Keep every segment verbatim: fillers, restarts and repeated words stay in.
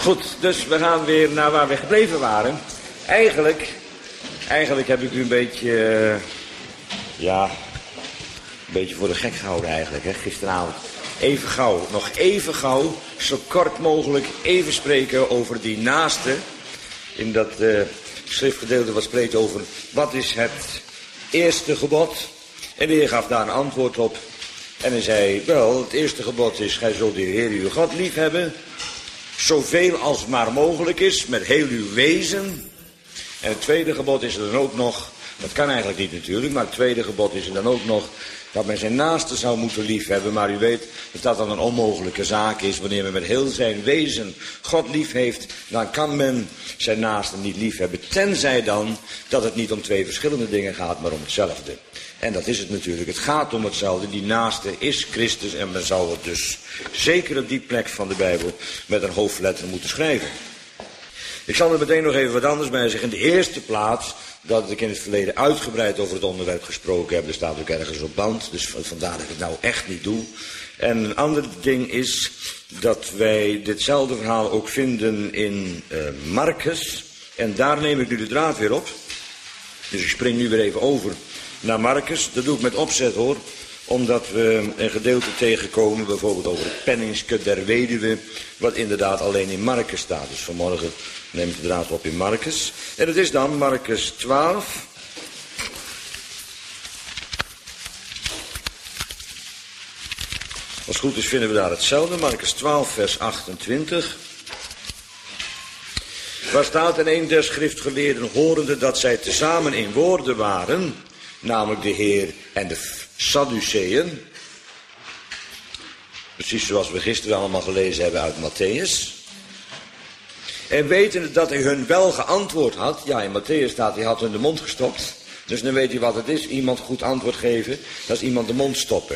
Goed, dus we gaan weer naar waar we gebleven waren. Eigenlijk, eigenlijk heb ik u een beetje, uh, ja, een beetje voor de gek gehouden eigenlijk, hè, gisteravond. Even gauw, nog even gauw, zo kort mogelijk even spreken over die naaste. In dat uh, schriftgedeelte wat spreekt over wat is het eerste gebod. En de Heer gaf daar een antwoord op. En hij zei, wel, het eerste gebod is, gij zult de Heer uw God lief hebben. Zoveel als maar mogelijk is, met heel uw wezen. En het tweede gebod is er dan ook nog, dat kan eigenlijk niet natuurlijk, maar het tweede gebod is er dan ook nog, dat men zijn naaste zou moeten lief hebben. Maar u weet dat dat dan een onmogelijke zaak is. Wanneer men met heel zijn wezen God lief heeft, dan kan men zijn naaste niet lief hebben. Tenzij dan dat het niet om twee verschillende dingen gaat, maar om hetzelfde. En dat is het natuurlijk. Het gaat om hetzelfde. Die naaste is Christus en men zal het dus zeker op die plek van de Bijbel met een hoofdletter moeten schrijven. Ik zal er meteen nog even wat anders bij zeggen. In de eerste plaats dat ik in het verleden uitgebreid over het onderwerp gesproken heb. Er staat ook ergens op band, dus vandaar dat ik het nou echt niet doe. En een ander ding is dat wij ditzelfde verhaal ook vinden in uh, Marcus. En daar neem ik nu de draad weer op. Dus ik spring nu weer even over naar Marcus. Dat doe ik met opzet hoor. Omdat we een gedeelte tegenkomen, bijvoorbeeld over het penningske der weduwe, wat inderdaad alleen in Marcus staat. Dus vanmorgen neem ik de draad op in Marcus. En het is dan Marcus twaalf. Als het goed is vinden we daar hetzelfde. Marcus twaalf vers achtentwintig. Waar staat: en een der schriftgeleerden horende dat zij tezamen in woorden waren, namelijk de Heer en de Sadduceeën. Precies zoals we gisteren allemaal gelezen hebben uit Matthäus. En wetende dat hij hun wel geantwoord had. Ja, in Matthäus staat, hij had hun de mond gestopt. Dus dan weet hij wat het is. Iemand goed antwoord geven. Dat is iemand de mond stoppen.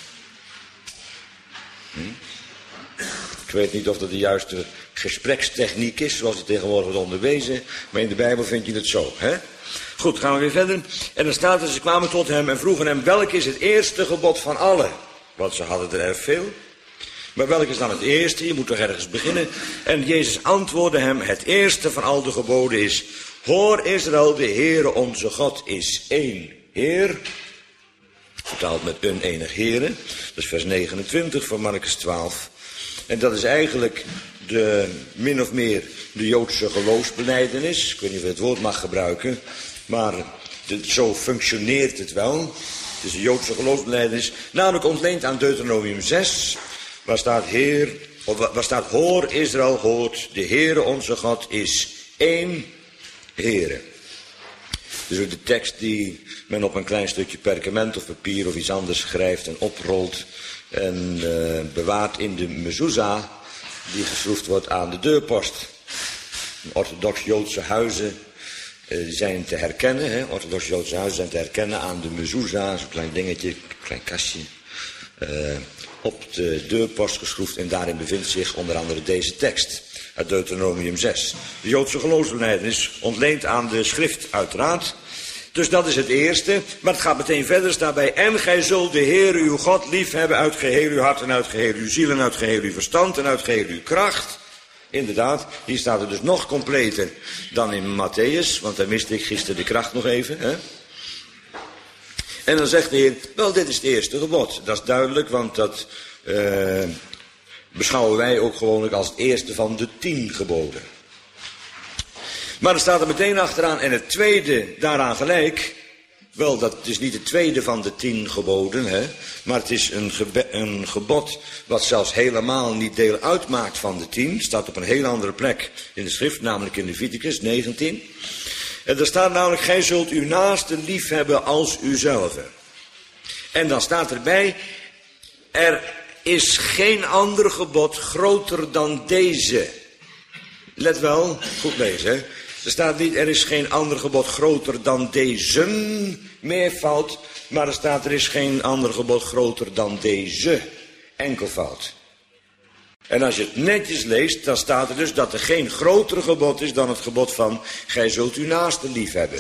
Hm? Ik weet niet of dat de juiste gesprekstechniek is, zoals het tegenwoordig wordt onderwezen. Maar in de Bijbel vind je het zo, hè? Goed, gaan we weer verder. En dan staat er, ze kwamen tot hem en vroegen hem, welk is het eerste gebod van allen? Want ze hadden er erg veel. Maar welk is dan het eerste? Je moet toch ergens beginnen. En Jezus antwoordde hem, het eerste van al de geboden is, hoor Israël, de Heere onze God is één Heer. Vertaald met een enig Heere. Dat is vers negenentwintig van Marcus twaalf. En dat is eigenlijk de, min of meer de Joodse geloofsbelijdenis. Ik weet niet of je het woord mag gebruiken. Maar de, zo functioneert het wel. Het is de Joodse geloofsbelijdenis. Namelijk ontleend aan Deuteronomium zes. Waar staat Heer, of waar staat hoor Israël hoort, de Heere onze God is één Heere. Dus ook de tekst die men op een klein stukje perkament of papier of iets anders schrijft en oprolt en uh, bewaart in de mezuzah die geschroefd wordt aan de deurpost. Orthodox-Joodse huizen uh, zijn te herkennen, hè? Orthodox-Joodse huizen zijn te herkennen aan de mezuzah, zo'n klein dingetje, een klein kastje. Uh, op de deurpost geschroefd en daarin bevindt zich onder andere deze tekst uit Deuteronomium zes. De Joodse geloofsbelijdenis ontleent aan de schrift uiteraard. Dus dat is het eerste, maar het gaat meteen verder, staat bij, en gij zult de Heer uw God lief hebben uit geheel uw hart en uit geheel uw ziel en uit geheel uw verstand en uit geheel uw kracht. Inderdaad, hier staat het dus nog completer dan in Matthäus, want daar miste ik gisteren de kracht nog even, hè? En dan zegt de Heer, wel, dit is het eerste gebod. Dat is duidelijk, want dat uh, beschouwen wij ook gewoonlijk als het eerste van de tien geboden. Maar er staat er meteen achteraan, en het tweede daaraan gelijk. Wel, dat is niet het tweede van de tien geboden, hè, maar het is een, gebe- een gebod wat zelfs helemaal niet deel uitmaakt van de tien. Staat op een heel andere plek in de schrift, namelijk in Leviticus negentien. En er staat namelijk, gij zult uw naaste lief hebben als uzelf. En dan staat erbij, er is geen ander gebod groter dan deze. Let wel, goed lezen, hè. Er staat niet, er is geen ander gebod groter dan deze, meervoud. Maar er staat, er is geen ander gebod groter dan deze, enkelvoud. En als je het netjes leest, dan staat er dus dat er geen groter gebod is dan het gebod van, gij zult uw naaste lief hebben.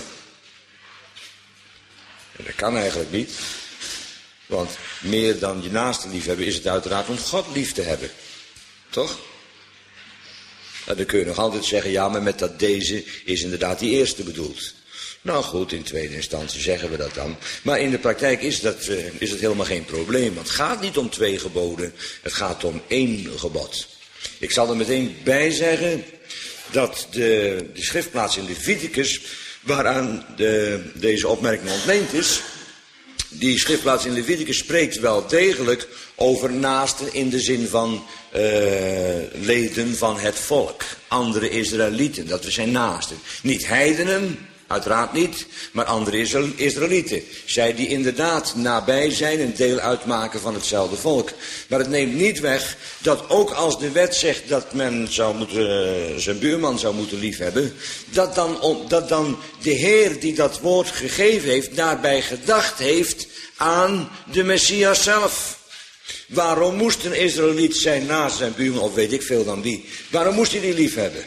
En dat kan eigenlijk niet. Want meer dan je naaste lief hebben is het uiteraard om God lief te hebben. Toch? En dan kun je nog altijd zeggen, ja, maar met dat deze is inderdaad die eerste bedoeld. Nou goed, in tweede instantie zeggen we dat dan. Maar in de praktijk is dat, uh, is het helemaal geen probleem. Want het gaat niet om twee geboden, het gaat om één gebod. Ik zal er meteen bij zeggen dat de, de schriftplaats in Leviticus, waaraan de, deze opmerking ontleend is, die schriftplaats in Leviticus spreekt wel degelijk over naasten in de zin van uh, leden van het volk. Andere Israëlieten, dat we zijn naasten. Niet heidenen, uiteraard niet, maar andere Israëlieten. Zij die inderdaad nabij zijn en deel uitmaken van hetzelfde volk. Maar het neemt niet weg dat ook als de wet zegt dat men zou moeten, zijn buurman zou moeten liefhebben, dat dan, dat dan de Heer die dat woord gegeven heeft, daarbij gedacht heeft aan de Messias zelf. Waarom moest een Israëliet zijn naast zijn buurman, of weet ik veel dan wie, waarom moest hij die liefhebben?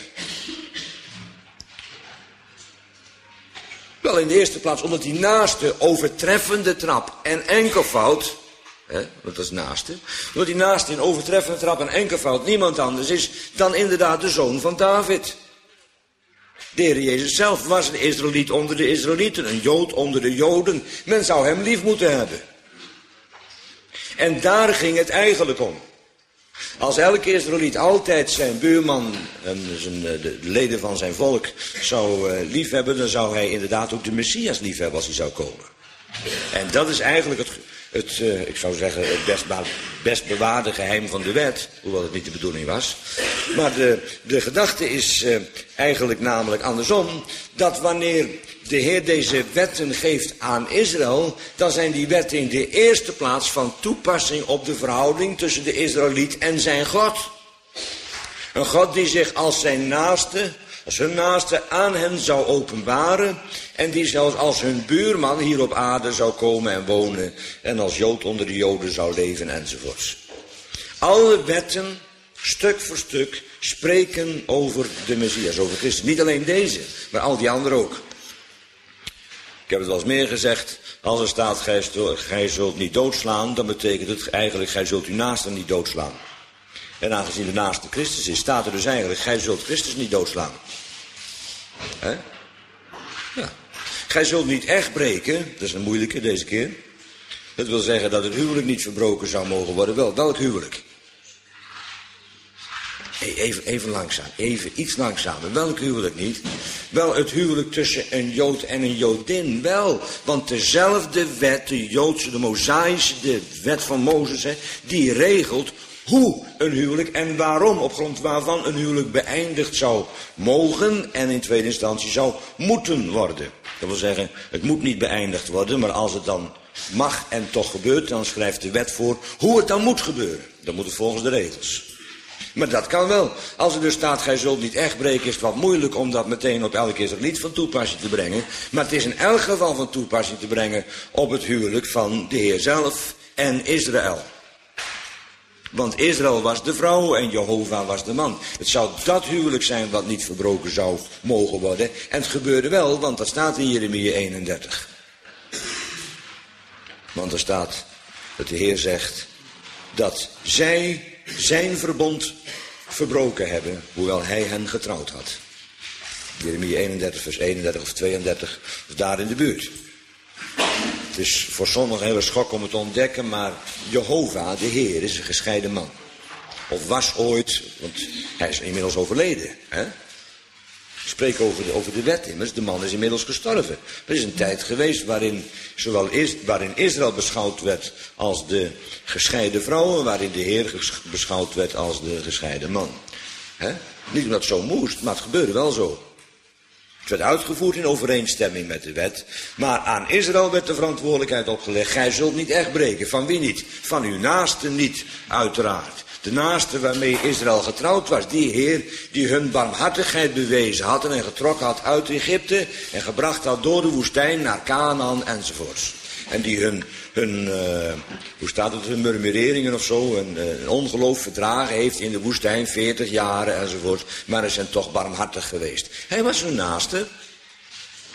Wel, in de eerste plaats omdat die naaste overtreffende trap en enkelvoud, hè, want dat is naaste, omdat die naaste in overtreffende trap en enkelvoud niemand anders is dan inderdaad de zoon van David. De Heer Jezus zelf was een Israëliet onder de Israëlieten, een Jood onder de Joden. Men zou hem lief moeten hebben. En daar ging het eigenlijk om. Als elke Israëliet altijd zijn buurman en zijn, de leden van zijn volk zou uh, liefhebben, dan zou hij inderdaad ook de Messias liefhebben als hij zou komen. En dat is eigenlijk het, het uh, ik zou zeggen, het best, best bewaarde geheim van de wet, hoewel het niet de bedoeling was. Maar de, de gedachte is uh, eigenlijk namelijk andersom, dat wanneer de Heer deze wetten geeft aan Israël, dan zijn die wetten in de eerste plaats van toepassing op de verhouding tussen de Israëliet en zijn God. Een God die zich als zijn naaste, als hun naaste aan hen zou openbaren en die zelfs als hun buurman hier op aarde zou komen en wonen en als Jood onder de Joden zou leven enzovoorts. Alle wetten, stuk voor stuk, spreken over de Messias, over Christus. Niet alleen deze, maar al die anderen ook. Ik heb het wel eens meer gezegd, als er staat, gij, gij zult niet doodslaan, dan betekent het eigenlijk, gij zult uw naaste niet doodslaan. En aangezien de naaste Christus is, staat er dus eigenlijk, gij zult Christus niet doodslaan. Hè? Ja. Gij zult niet echt breken, dat is een moeilijke deze keer. Dat wil zeggen dat het huwelijk niet verbroken zou mogen worden. Wel, welk huwelijk? Even, even langzaam, even iets langzamer. Welk huwelijk niet? Wel het huwelijk tussen een Jood en een Jodin. Wel, want dezelfde wet, de Joodse, de Mosaïsche, de wet van Mozes, hè, die regelt hoe een huwelijk en waarom, op grond waarvan een huwelijk beëindigd zou mogen en in tweede instantie zou moeten worden. Dat wil zeggen, het moet niet beëindigd worden, maar als het dan mag en toch gebeurt, dan schrijft de wet voor hoe het dan moet gebeuren. Dan moet het volgens de regels. Maar dat kan wel. Als er dus staat, gij zult niet echt breken, is het wat moeilijk om dat meteen op elke Israëliet van toepassing te brengen. Maar het is in elk geval van toepassing te brengen op het huwelijk van de Heer zelf en Israël. Want Israël was de vrouw en Jehovah was de man. Het zou dat huwelijk zijn wat niet verbroken zou mogen worden. En het gebeurde wel, want dat staat in Jeremia eenendertig. Want er staat dat de Heer zegt dat zij zijn verbond verbroken hebben, hoewel hij hen getrouwd had. Jeremia eenendertig, vers eenendertig of tweeëndertig, is daar in de buurt. Het is voor sommigen een hele schok om het te ontdekken, maar Jehovah, de Heer, is een gescheiden man. Of was ooit, want hij is inmiddels overleden. Hè? Ik spreek over de, over de wet immers, de man is inmiddels gestorven. Er is een tijd geweest waarin, zowel is, waarin Israël beschouwd werd als de gescheiden vrouw, en waarin de Heer beschouwd werd als de gescheiden man. Hè? Niet omdat het zo moest, maar het gebeurde wel zo. Het werd uitgevoerd in overeenstemming met de wet. Maar aan Israël werd de verantwoordelijkheid opgelegd. Gij zult niet echt breken. Van wie niet? Van uw naaste niet, uiteraard. De naaste waarmee Israël getrouwd was. Die Heer die hun barmhartigheid bewezen had en getrokken had uit Egypte. En gebracht had door de woestijn naar Canaan enzovoorts. En die hun, hun uh, hoe staat het, hun murmureringen of zo, een, een ongeloof verdragen heeft in de woestijn, veertig jaren enzovoort. Maar ze zijn toch barmhartig geweest. Hij was hun naaste.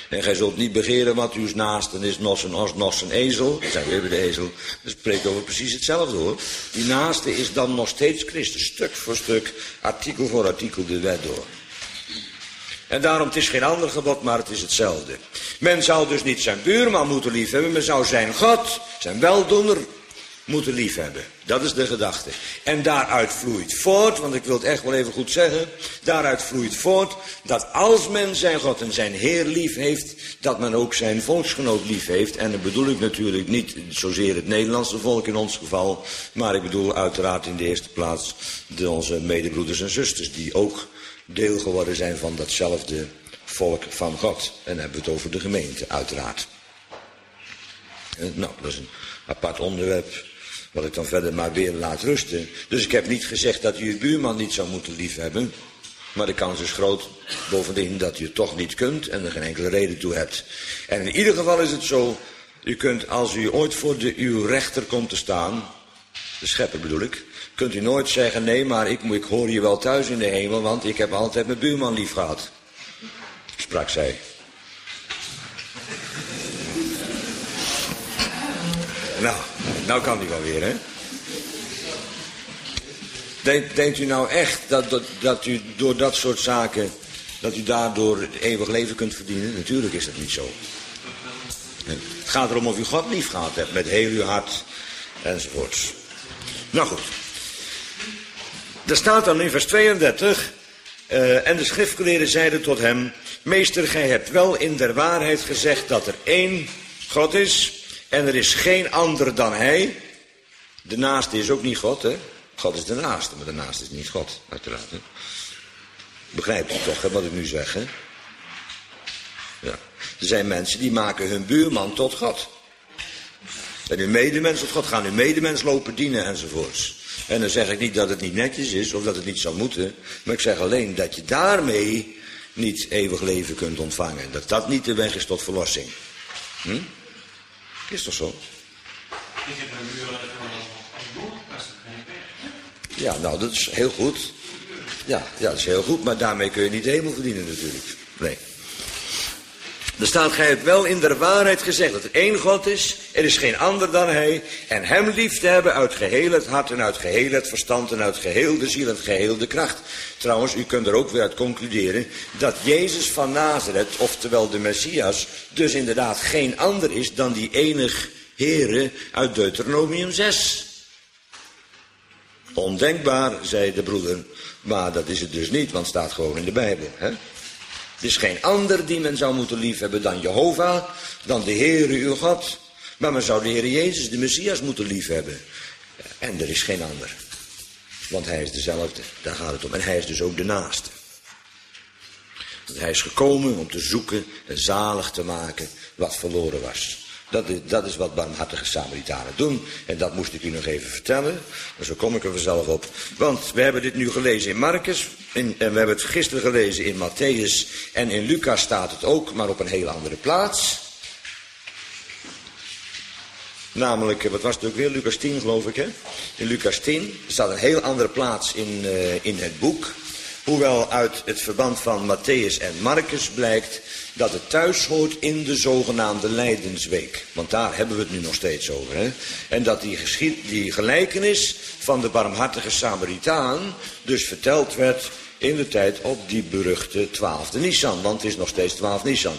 En gij zult niet begeren wat uw naasten is, nog een os, nog een ezel. Dan zijn we weer bij de ezel. Dat spreekt over precies hetzelfde hoor. Die naaste is dan nog steeds Christus. Stuk voor stuk, artikel voor artikel de wet door. En daarom, het is geen ander gebod, maar het is hetzelfde. Men zou dus niet zijn buurman moeten liefhebben, men zou zijn God, zijn weldoener, moeten liefhebben. Dat is de gedachte. En daaruit vloeit voort, want ik wil het echt wel even goed zeggen, daaruit vloeit voort dat als men zijn God en zijn Heer lief heeft, dat men ook zijn volksgenoot lief heeft. En dan bedoel ik natuurlijk niet zozeer het Nederlandse volk in ons geval, maar ik bedoel uiteraard in de eerste plaats de, onze medebroeders en zusters, die ook deel geworden zijn van datzelfde volk van God. En dan hebben we het over de gemeente, uiteraard. En, nou, dat is een apart onderwerp, wat ik dan verder maar weer laat rusten. Dus ik heb niet gezegd dat u uw buurman niet zou moeten liefhebben. Maar de kans is groot, bovendien, dat u het toch niet kunt en er geen enkele reden toe hebt. En in ieder geval is het zo, u kunt, als u ooit voor de, uw rechter komt te staan, de schepper bedoel ik, kunt u nooit zeggen, nee, maar ik, ik hoor je wel thuis in de hemel, want ik heb altijd mijn buurman lief gehad. Sprak zij. Nou, nou kan die wel weer, hè? Denkt, denkt u nou echt dat, dat, dat u door dat soort zaken, dat u daardoor het eeuwig leven kunt verdienen? Natuurlijk is dat niet zo. Het gaat erom of u God lief gehad hebt, met heel uw hart, enzovoorts. Nou goed. Er staat dan in vers tweeëndertig, uh, en de schriftgeleerden zeiden tot hem, meester, gij hebt wel in der waarheid gezegd dat er één God is, en er is geen ander dan hij. De naaste is ook niet God, hè? God is de naaste, maar de naaste is niet God, uiteraard. Hè? Begrijpt u toch, hè, wat ik nu zeg, hè? Ja. Er zijn mensen die maken hun buurman tot God. En hun medemens tot God, gaan hun medemens lopen dienen, enzovoorts. En dan zeg ik niet dat het niet netjes is, of dat het niet zou moeten, maar ik zeg alleen dat je daarmee niet eeuwig leven kunt ontvangen. Dat dat niet de weg is tot verlossing. Hm? Is toch zo? Ja, nou, dat is heel goed. Ja, ja, dat is heel goed, maar daarmee kun je niet de hemel verdienen natuurlijk. Nee. Er staat, gij hebt wel in de waarheid gezegd dat er één God is, er is geen ander dan hij, en hem lief te hebben uit geheel het hart en uit geheel het verstand en uit geheel de ziel en geheel de kracht. Trouwens, u kunt er ook weer uit concluderen dat Jezus van Nazareth, oftewel de Messias, dus inderdaad geen ander is dan die enig Heere uit Deuteronomium zes. Ondenkbaar, zei de broeder, maar dat is het dus niet, want het staat gewoon in de Bijbel, hè? Er is geen ander die men zou moeten liefhebben dan Jehovah, dan de Heere uw God. Maar men zou de Heere Jezus, de Messias, moeten liefhebben. En er is geen ander. Want hij is dezelfde, daar gaat het om. En hij is dus ook de naaste. Want hij is gekomen om te zoeken en zalig te maken wat verloren was. Dat is, dat is wat barmhartige Samaritanen doen. En dat moest ik u nog even vertellen. En zo kom ik er vanzelf op. Want we hebben dit nu gelezen in Marcus. In, en we hebben het gisteren gelezen in Matthäus. En in Lucas staat het ook, maar op een hele andere plaats. Namelijk, wat was het ook weer? Lucas tien geloof ik, hè? In Lucas tien staat een heel andere plaats in, uh, in het boek. Hoewel uit het verband van Matthäus en Marcus blijkt dat het thuis hoort in de zogenaamde Lijdensweek. Want daar hebben we het nu nog steeds over. Hè? En dat die, geschied, die gelijkenis van de barmhartige Samaritaan dus verteld werd in de tijd op die beruchte twaalfde Nisan. Want het is nog steeds twaalf Nisan.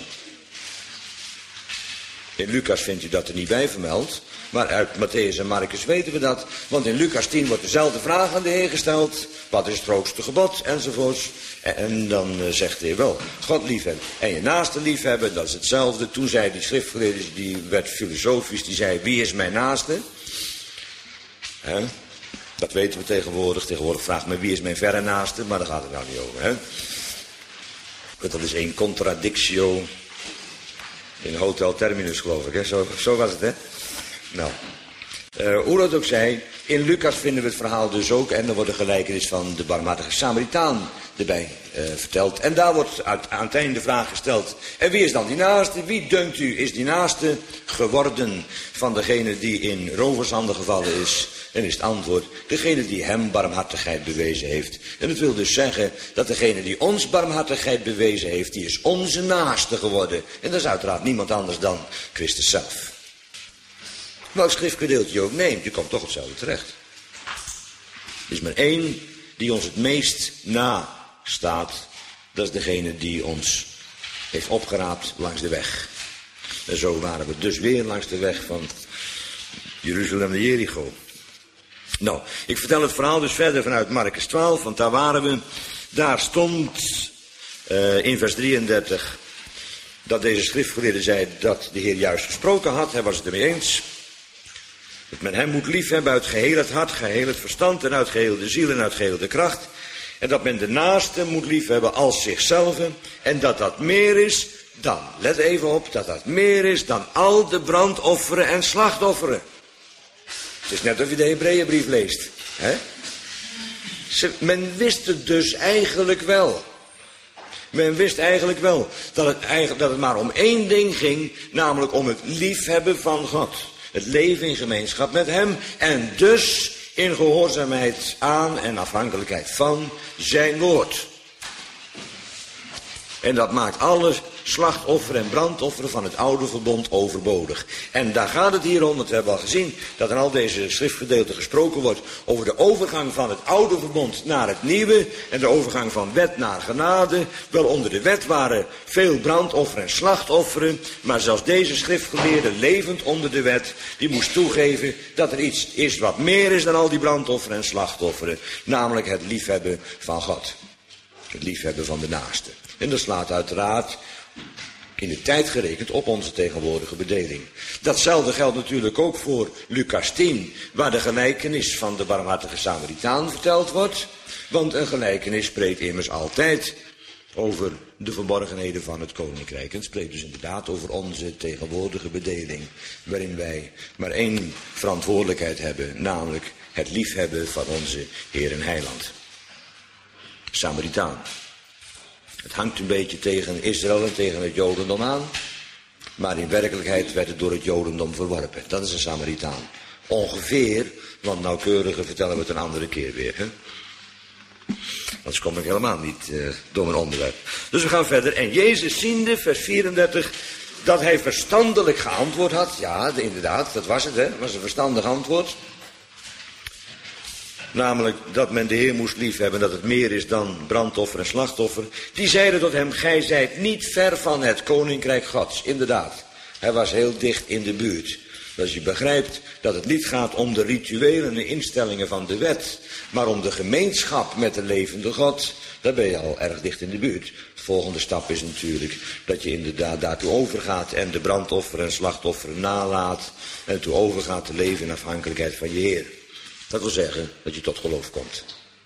In Lucas vindt u dat er niet bij vermeld. Maar uit Matthäus en Marcus weten we dat. Want in Lucas tien wordt dezelfde vraag aan de Heer gesteld. Wat is het hoogste gebod? Enzovoorts. En, en dan uh, zegt de Heer wel, God liefhebben. En je naaste liefhebben, dat is hetzelfde. Toen zei die schriftgeleerde, die werd filosofisch, die zei, wie is mijn naaste? He? Dat weten we tegenwoordig. Tegenwoordig vraagt men, wie is mijn verre naaste? Maar daar gaat het nou niet over. Hè? Dat is een contradictio in Hotel Terminus, geloof ik. Hè? Zo, zo was het, hè? Nou, uh, hoe dat ook zij, in Lucas vinden we het verhaal dus ook. En er wordt een gelijkenis van de barmhartige Samaritaan erbij uh, verteld. En daar wordt uit, aan het einde de vraag gesteld. En wie is dan die naaste? Wie dunkt u is die naaste geworden van degene die in rovershanden gevallen is? En is het antwoord, degene die hem barmhartigheid bewezen heeft. En dat wil dus zeggen dat degene die ons barmhartigheid bewezen heeft, die is onze naaste geworden. En dat is uiteraard niemand anders dan Christus zelf. Welk schriftgedeelte je ook neemt, je komt toch hetzelfde terecht. Er is maar één die ons het meest nastaat. Dat is degene die ons heeft opgeraapt langs de weg. En zo waren we dus weer langs de weg van Jeruzalem naar Jericho. Nou, ik vertel het verhaal dus verder vanuit Markus twaalf, want daar waren we. Daar stond uh, in vers drieëndertig dat deze schriftgeleerde zei dat de Heer juist gesproken had. Hij was het ermee eens. Dat men hem moet liefhebben uit geheel het hart, geheel het verstand en uit geheel de ziel en uit geheel de kracht. En dat men de naaste moet liefhebben als zichzelf. En dat dat meer is dan, let even op, dat dat meer is dan al de brandofferen en slachtofferen. Het is net of je de Hebreeënbrief leest. Hè? Ze, men wist het dus eigenlijk wel. Men wist eigenlijk wel dat het, eigenlijk, dat het maar om één ding ging, namelijk om het liefhebben van God. Het leven in gemeenschap met hem en dus in gehoorzaamheid aan en afhankelijkheid van zijn woord. En dat maakt alle slachtofferen en brandofferen van het oude verbond overbodig. En daar gaat het hier om, want we hebben al gezien dat in al deze schriftgedeelten gesproken wordt over de overgang van het oude verbond naar het nieuwe en de overgang van wet naar genade. Wel, onder de wet waren veel brandofferen en slachtofferen, maar zelfs deze schriftgeleerde levend onder de wet, die moest toegeven dat er iets is wat meer is dan al die brandofferen en slachtofferen, namelijk het liefhebben van God. Het liefhebben van de naaste. En dat slaat uiteraard in de tijd gerekend op onze tegenwoordige bedeling. Datzelfde geldt natuurlijk ook voor Lucas tien, waar de gelijkenis van de barmhartige Samaritaan verteld wordt. Want een gelijkenis spreekt immers altijd over de verborgenheden van het koninkrijk. En het spreekt dus inderdaad over onze tegenwoordige bedeling, waarin wij maar één verantwoordelijkheid hebben, namelijk het liefhebben van onze Heer en Heiland. Samaritaan. Het hangt een beetje tegen Israël en tegen het Jodendom aan. Maar in werkelijkheid werd het door het Jodendom verworpen. Dat is een Samaritaan. Ongeveer, want nauwkeuriger vertellen we het een andere keer weer. Hè? Anders kom ik helemaal niet uh, door mijn onderwerp. Dus we gaan verder. En Jezus ziende, vers vierendertig, dat hij verstandelijk geantwoord had. Ja, inderdaad, dat was het, hè. Dat was een verstandig antwoord. Namelijk dat men de Heer moest liefhebben, dat het meer is dan brandoffer en slachtoffer. Die zeiden tot hem, gij zijt niet ver van het koninkrijk Gods. Inderdaad, hij was heel dicht in de buurt. Dus je begrijpt dat het niet gaat om de rituelen en instellingen van de wet, maar om de gemeenschap met de levende God. Daar ben je al erg dicht in de buurt. De volgende stap is natuurlijk dat je inderdaad daartoe overgaat en de brandoffer en slachtoffer nalaat. En toe overgaat te leven in afhankelijkheid van je Heer. Dat wil zeggen dat je tot geloof komt.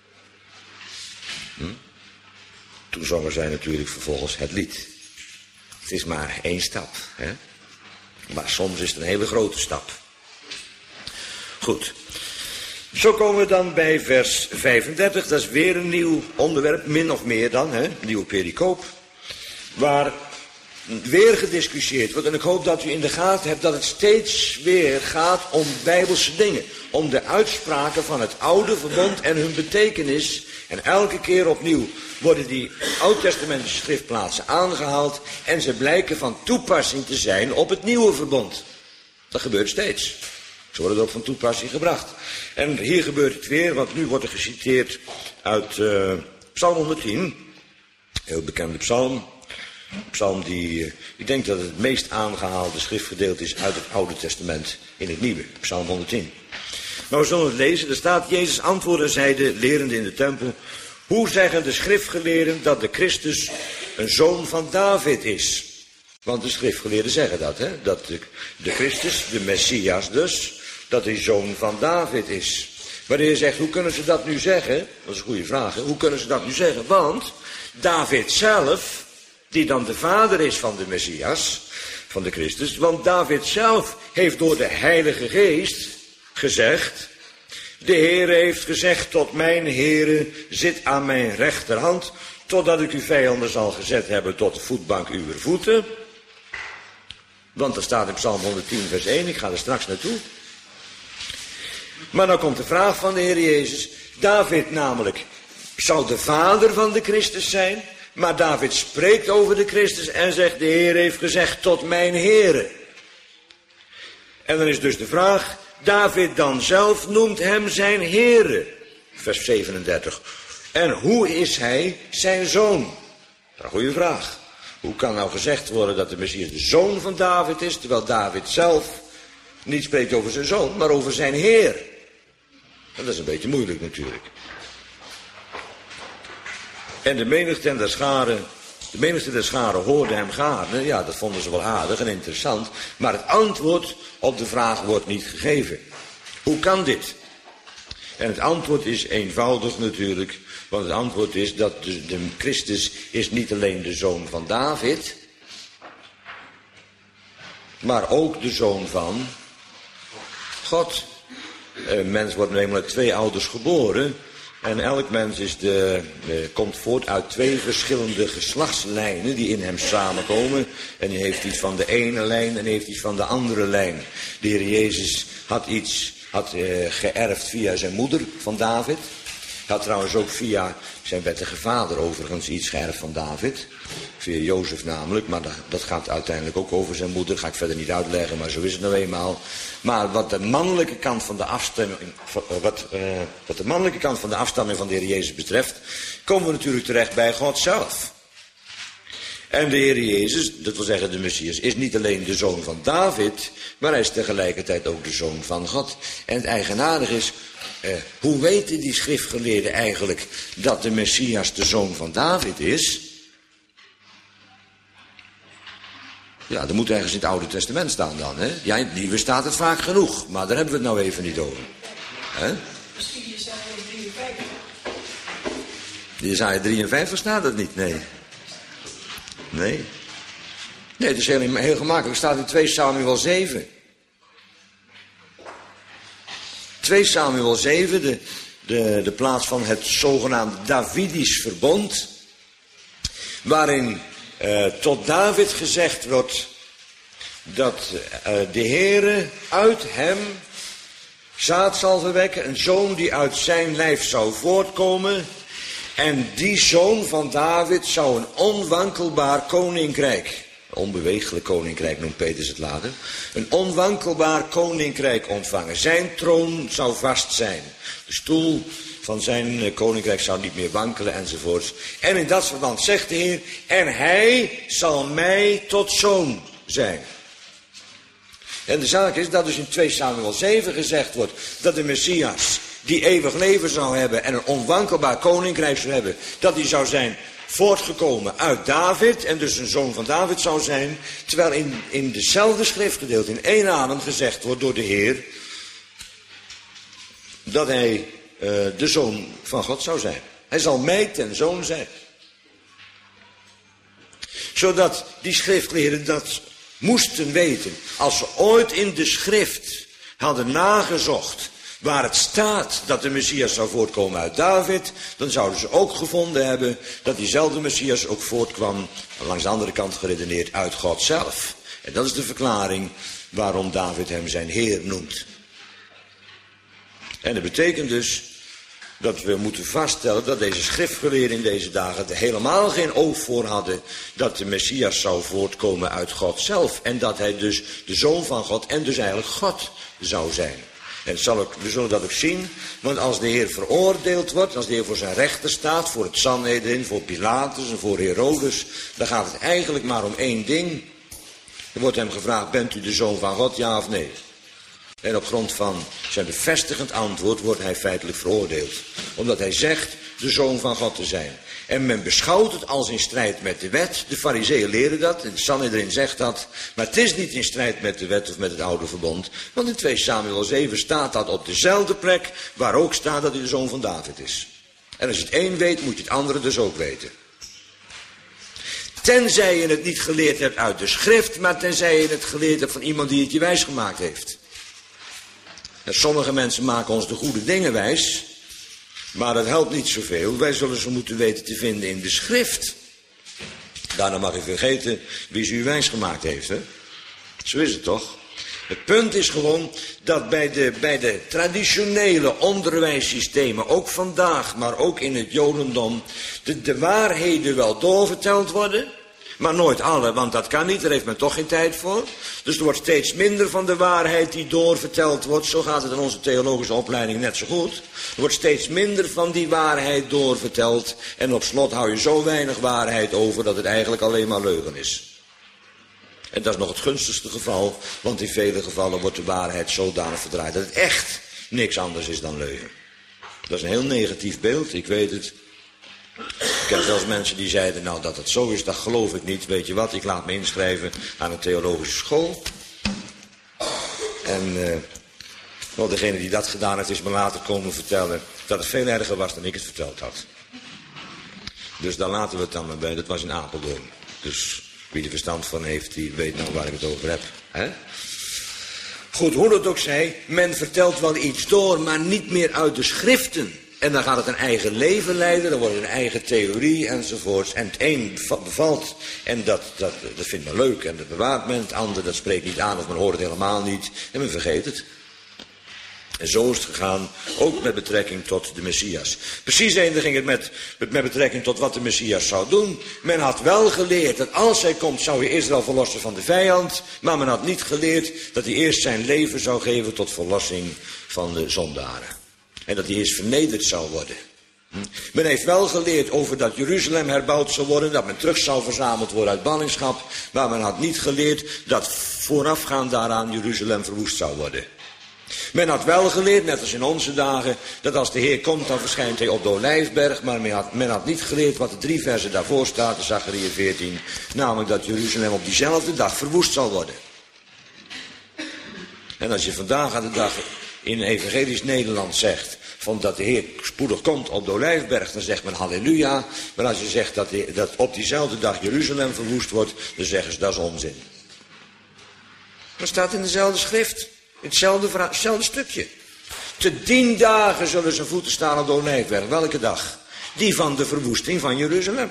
Hm? Toen zongen zij natuurlijk vervolgens het lied. Het is maar één stap. Hè? Maar soms is het een hele grote stap. Goed. Zo komen we dan bij vers vijfendertig. Dat is weer een nieuw onderwerp, min of meer dan. Hè? Een nieuwe pericoop. Waar weer gediscussieerd wordt. En ik hoop dat u in de gaten hebt dat het steeds weer gaat om bijbelse dingen. Om de uitspraken van het oude verbond en hun betekenis. En elke keer opnieuw worden die oud-testamentische schriftplaatsen aangehaald. En ze blijken van toepassing te zijn op het nieuwe verbond. Dat gebeurt steeds. Ze worden ook van toepassing gebracht. En hier gebeurt het weer, want nu wordt er geciteerd uit uh, Psalm honderdtien. Heel bekende psalm. Psalm die, ik denk dat het het meest aangehaalde schriftgedeelte is uit het Oude Testament in het Nieuwe. Psalm honderdtien. Maar we zullen het lezen. Er staat, Jezus antwoordde en zeide, lerende in de tempel, hoe zeggen de schriftgeleerden dat de Christus een zoon van David is? Want de schriftgeleerden zeggen dat, hè? Dat de, de Christus, de Messias dus, dat hij zoon van David is. Wanneer je zegt, hoe kunnen ze dat nu zeggen? Dat is een goede vraag, hè? Hoe kunnen ze dat nu zeggen? Want David zelf, die dan de vader is van de Messias, van de Christus, want David zelf heeft door de Heilige Geest gezegd, de Heer heeft gezegd tot mijn Heere, zit aan mijn rechterhand, totdat ik uw vijanden zal gezet hebben tot de voetbank uw voeten. Want er staat in Psalm honderdtien vers één, ik ga er straks naartoe. Maar dan komt de vraag van de Heer Jezus. David namelijk zou de vader van de Christus zijn. Maar David spreekt over de Christus en zegt, de Heer heeft gezegd tot mijn Heere. En dan is dus de vraag, David dan zelf noemt hem zijn Heere. Vers zevenendertig. En hoe is hij zijn zoon? Een goede vraag. Hoe kan nou gezegd worden dat de Messias de zoon van David is, terwijl David zelf niet spreekt over zijn zoon, maar over zijn Heer? Dat is een beetje moeilijk natuurlijk. En de menigte en de scharen, de menigte der scharen hoorde hem gaarne. Ja, dat vonden ze wel aardig en interessant. Maar het antwoord op de vraag wordt niet gegeven. Hoe kan dit? En het antwoord is eenvoudig natuurlijk. Want het antwoord is dat de, de Christus is niet alleen de zoon van David. Maar ook de zoon van God. Een mens wordt namelijk uit twee ouders geboren. En elk mens is de, eh, komt voort uit twee verschillende geslachtslijnen die in hem samenkomen. En die heeft iets van de ene lijn en heeft iets van de andere lijn. De Heer Jezus had iets had, eh, geërfd via zijn moeder van David. Hij had trouwens ook via zijn wettige vader overigens iets geërfd van David. Via Jozef namelijk, maar dat, dat gaat uiteindelijk ook over zijn moeder. Ga ik verder niet uitleggen, maar zo is het nou eenmaal. Maar wat de mannelijke kant van de afstamming, wat, uh, wat de mannelijke kant van de afstamming van de Heer Jezus betreft, komen we natuurlijk terecht bij God zelf. En de Heer Jezus, dat wil zeggen de Messias, is niet alleen de zoon van David, maar hij is tegelijkertijd ook de zoon van God. En het eigenaardige is, eh, hoe weten die schriftgeleerden eigenlijk dat de Messias de zoon van David is? Ja, dat moet ergens in het Oude Testament staan dan, hè? Ja, in het Nieuwe staat het vaak genoeg, maar daar hebben we het nou even niet over. Hè? Misschien Jesaja drieënvijftig. Jesaja drieënvijftig staat het niet, nee. Nee. Nee, het is heel, heel gemakkelijk. Het staat in twee Samuel zeven. twee Samuel zeven, de, de, de plaats van het zogenaamde Davidisch verbond. Waarin uh, tot David gezegd wordt dat uh, de Heere uit hem zaad zal verwekken. Een zoon die uit zijn lijf zou voortkomen. En die zoon van David zou een onwankelbaar koninkrijk, onbeweeglijk koninkrijk noemt Petrus het later, een onwankelbaar koninkrijk ontvangen. Zijn troon zou vast zijn. De stoel van zijn koninkrijk zou niet meer wankelen enzovoorts. En in dat verband zegt de Heer, en hij zal mij tot zoon zijn. En de zaak is dat dus in twee Samuel zeven gezegd wordt dat de Messias die eeuwig leven zou hebben en een onwankelbaar koninkrijk zou hebben, dat die zou zijn voortgekomen uit David en dus een zoon van David zou zijn, terwijl in, in dezelfde schriftgedeelte in één adem gezegd wordt door de Heer dat hij uh, de zoon van God zou zijn. Hij zal mij ten zoon zijn. Zodat die schriftgeleerden dat moesten weten. Als ze ooit in de schrift hadden nagezocht waar het staat dat de Messias zou voortkomen uit David, dan zouden ze ook gevonden hebben dat diezelfde Messias ook voortkwam, langs de andere kant geredeneerd, uit God zelf. En dat is de verklaring waarom David hem zijn Heer noemt. En dat betekent dus dat we moeten vaststellen dat deze schriftgeleerden in deze dagen er helemaal geen oog voor hadden dat de Messias zou voortkomen uit God zelf. En dat hij dus de zoon van God en dus eigenlijk God zou zijn. En zal ook, we zullen dat ook zien, want als de Heer veroordeeld wordt, als de Heer voor zijn rechter staat, voor het Sanhedrin, voor Pilatus en voor Herodes, dan gaat het eigenlijk maar om één ding. Er wordt hem gevraagd, bent u de zoon van God, ja of nee? En op grond van zijn bevestigend antwoord wordt hij feitelijk veroordeeld. Omdat hij zegt de zoon van God te zijn. En men beschouwt het als in strijd met de wet. De Farizeeën leren dat, en de Sanhedrin zegt dat. Maar het is niet in strijd met de wet of met het oude verbond. Want in twee Samuel zeven staat dat op dezelfde plek waar ook staat dat hij de zoon van David is. En als je het een weet, moet je het andere dus ook weten. Tenzij je het niet geleerd hebt uit de schrift, maar tenzij je het geleerd hebt van iemand die het je wijs gemaakt heeft. En sommige mensen maken ons de goede dingen wijs, maar dat helpt niet zoveel. Wij zullen ze moeten weten te vinden in de schrift. Daarna mag je vergeten wie ze u wijs gemaakt heeft. Hè? Zo is het toch? Het punt is gewoon dat bij de, bij de traditionele onderwijssystemen, ook vandaag, maar ook in het Jodendom, de, de waarheden wel doorverteld worden, maar nooit alle, want dat kan niet, daar heeft men toch geen tijd voor. Dus er wordt steeds minder van de waarheid die doorverteld wordt. Zo gaat het in onze theologische opleiding net zo goed. Er wordt steeds minder van die waarheid doorverteld. En op slot hou je zo weinig waarheid over dat het eigenlijk alleen maar leugen is. En dat is nog het gunstigste geval, want in vele gevallen wordt de waarheid zodanig verdraaid dat het echt niks anders is dan leugen. Dat is een heel negatief beeld, ik weet het. Ik heb zelfs mensen die zeiden, nou dat het zo is, dat geloof ik niet. Weet je wat, ik laat me inschrijven aan een theologische school. En uh, nou, degene die dat gedaan heeft is me later komen vertellen dat het veel erger was dan ik het verteld had. Dus daar laten we het dan maar bij, dat was in Apeldoorn. Dus wie er verstand van heeft, die weet nou waar ik het over heb. Hè? Goed, hoe dat ook zij, men vertelt wel iets door, maar niet meer uit de schriften. En dan gaat het een eigen leven leiden, dan wordt het een eigen theorie enzovoorts. En het een bevalt en dat, dat, dat vindt men leuk en dat bewaart men. Het ander dat spreekt niet aan of men hoort het helemaal niet en men vergeet het. En zo is het gegaan, ook met betrekking tot de Messias. Precies eender ging het met, met betrekking tot wat de Messias zou doen. Men had wel geleerd dat als hij komt zou hij Israël verlossen van de vijand. Maar men had niet geleerd dat hij eerst zijn leven zou geven tot verlossing van de zondaren. En dat hij eerst vernederd zou worden. Men heeft wel geleerd over dat Jeruzalem herbouwd zou worden, dat men terug zou verzameld worden uit ballingschap. Maar men had niet geleerd dat voorafgaand daaraan Jeruzalem verwoest zou worden. Men had wel geleerd, net als in onze dagen, dat als de Heer komt, dan verschijnt hij op de Olijfberg. Maar men had, men had niet geleerd wat de drie versen daarvoor staat, in Zachariah veertien. Namelijk dat Jeruzalem op diezelfde dag verwoest zal worden. En als je vandaag aan de dag in evangelisch Nederland zegt van dat de Heer spoedig komt op de Olijfberg, dan zegt men halleluja. Maar als je zegt dat, de, dat op diezelfde dag Jeruzalem verwoest wordt, dan zeggen ze dat is onzin. Dat staat in dezelfde schrift. Hetzelfde, verhaal, hetzelfde stukje. Te tien dagen zullen zijn voeten staan op de Olijfberg. Welke dag? Die van de verwoesting van Jeruzalem.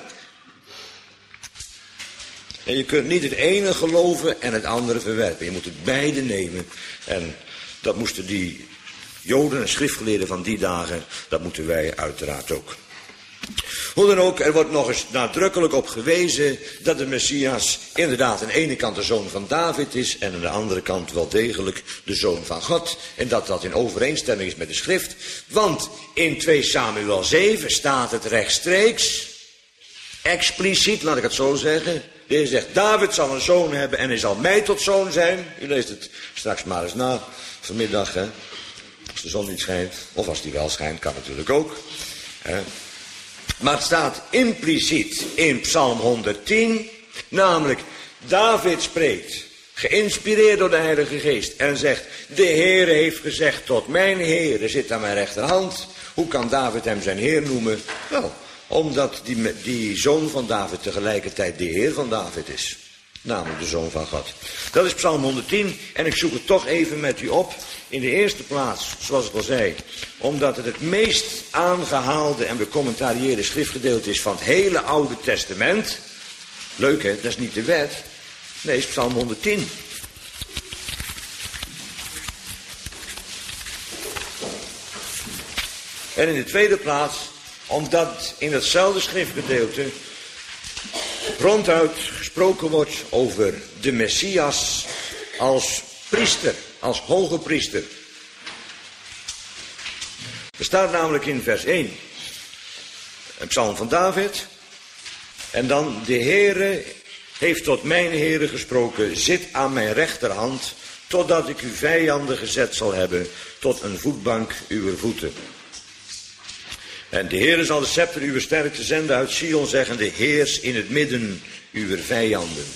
En je kunt niet het ene geloven en het andere verwerpen. Je moet het beide nemen. En dat moesten die Joden en schriftgeleerden van die dagen, dat moeten wij uiteraard ook. Hoe dan ook, er wordt nog eens nadrukkelijk op gewezen dat de Messias inderdaad aan de ene kant de zoon van David is en aan de andere kant wel degelijk de zoon van God. En dat dat in overeenstemming is met de schrift. Want in twee Samuel zeven staat het rechtstreeks, expliciet, laat ik het zo zeggen. De Heer zegt, David zal een zoon hebben en hij zal mij tot zoon zijn. U leest het straks maar eens na, vanmiddag, hè. Als de zon niet schijnt, of als die wel schijnt, kan natuurlijk ook. Hè. Maar het staat impliciet in Psalm honderdtien, namelijk David spreekt, geïnspireerd door de Heilige Geest, en zegt, de Heere heeft gezegd tot mijn Heere zit aan mijn rechterhand. Hoe kan David hem zijn Heer noemen? Wel, omdat die, die zoon van David tegelijkertijd de Heer van David is. Namelijk de zoon van God. Dat is Psalm honderdtien en ik zoek het toch even met u op. In de eerste plaats, zoals ik al zei, omdat het het meest aangehaalde en becommentarieerde schriftgedeelte is van het hele Oude Testament. Leuk hè, dat is niet de wet. Nee, het is Psalm honderdtien. En in de tweede plaats, omdat in datzelfde schriftgedeelte ronduit gesproken wordt over de Messias als priester, als hoge priester. Er staat namelijk in vers één, een psalm van David, en dan de Heere heeft tot mijn Heere gesproken, zit aan mijn rechterhand, totdat ik uw vijanden gezet zal hebben, tot een voetbank uw voeten. En de Heere zal de scepter uw sterkte zenden uit Sion, zeggende, heers in het midden uw vijanden.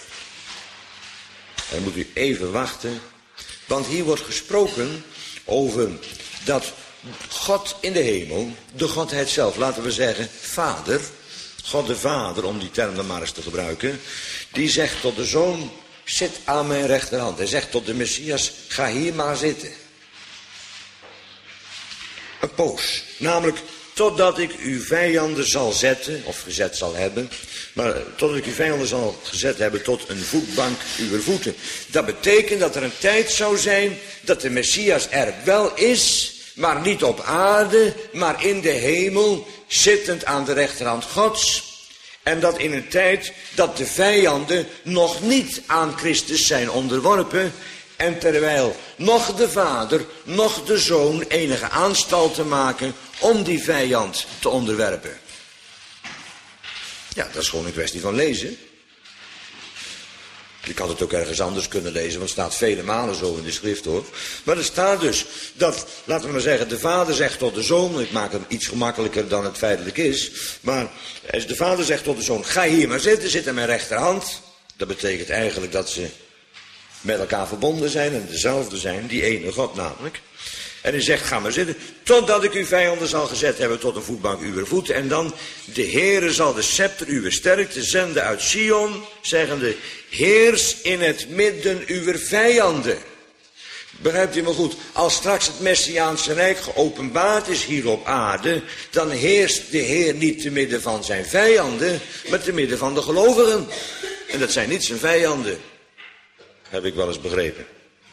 En dan moet u even wachten, want hier wordt gesproken over dat God in de hemel, de Godheid zelf, laten we zeggen, Vader, God de Vader, om die term dan maar eens te gebruiken, die zegt tot de Zoon, zit aan mijn rechterhand. Hij zegt tot de Messias, ga hier maar zitten. Een poos, namelijk totdat ik uw vijanden zal zetten, of gezet zal hebben, maar totdat ik uw vijanden zal gezet hebben tot een voetbank uw voeten. Dat betekent dat er een tijd zou zijn dat de Messias er wel is, maar niet op aarde, maar in de hemel, zittend aan de rechterhand Gods. En dat in een tijd dat de vijanden nog niet aan Christus zijn onderworpen. En terwijl nog de Vader, nog de Zoon enige aanstalten maken om die vijand te onderwerpen. Ja, dat is gewoon een kwestie van lezen. Ik had het ook ergens anders kunnen lezen, want het staat vele malen zo in de schrift hoor. Maar er staat dus dat, laten we maar zeggen, de Vader zegt tot de Zoon, ik maak hem iets gemakkelijker dan het feitelijk is. Maar de Vader zegt tot de Zoon, ga hier maar zitten, zit aan mijn rechterhand. Dat betekent eigenlijk dat ze met elkaar verbonden zijn en dezelfde zijn, die ene God namelijk. En hij zegt, ga maar zitten, totdat ik uw vijanden zal gezet hebben tot een voetbank uw voeten. En dan, de Heere zal de scepter uw sterkte zenden uit Sion, zeggende, heers in het midden uw vijanden. Begrijpt u me goed? Als straks het Messiaanse Rijk geopenbaard is hier op aarde, dan heerst de Heer niet te midden van zijn vijanden, maar te midden van de gelovigen. En dat zijn niet zijn vijanden. Heb ik wel eens begrepen.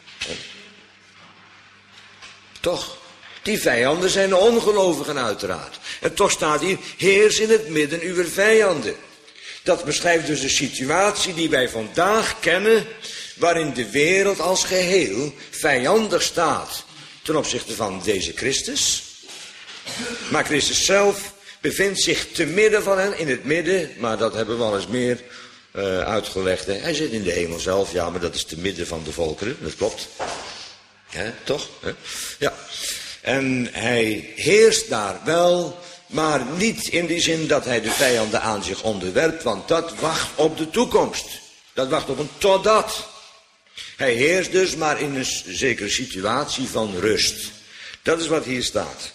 Toch? Die vijanden zijn de ongelovigen uiteraard. En toch staat hier, heers in het midden uw vijanden. Dat beschrijft dus de situatie die wij vandaag kennen, waarin de wereld als geheel vijandig staat ten opzichte van deze Christus. Maar Christus zelf bevindt zich te midden van hen, in het midden, maar dat hebben we al eens meer uh, uitgelegd. Hè? Hij zit in de hemel zelf, ja, maar dat is te midden van de volkeren, dat klopt. He, toch? He? Ja. En hij heerst daar wel, maar niet in die zin dat hij de vijanden aan zich onderwerpt, want dat wacht op de toekomst. Dat wacht op een totdat. Hij heerst dus maar in een zekere situatie van rust. Dat is wat hier staat.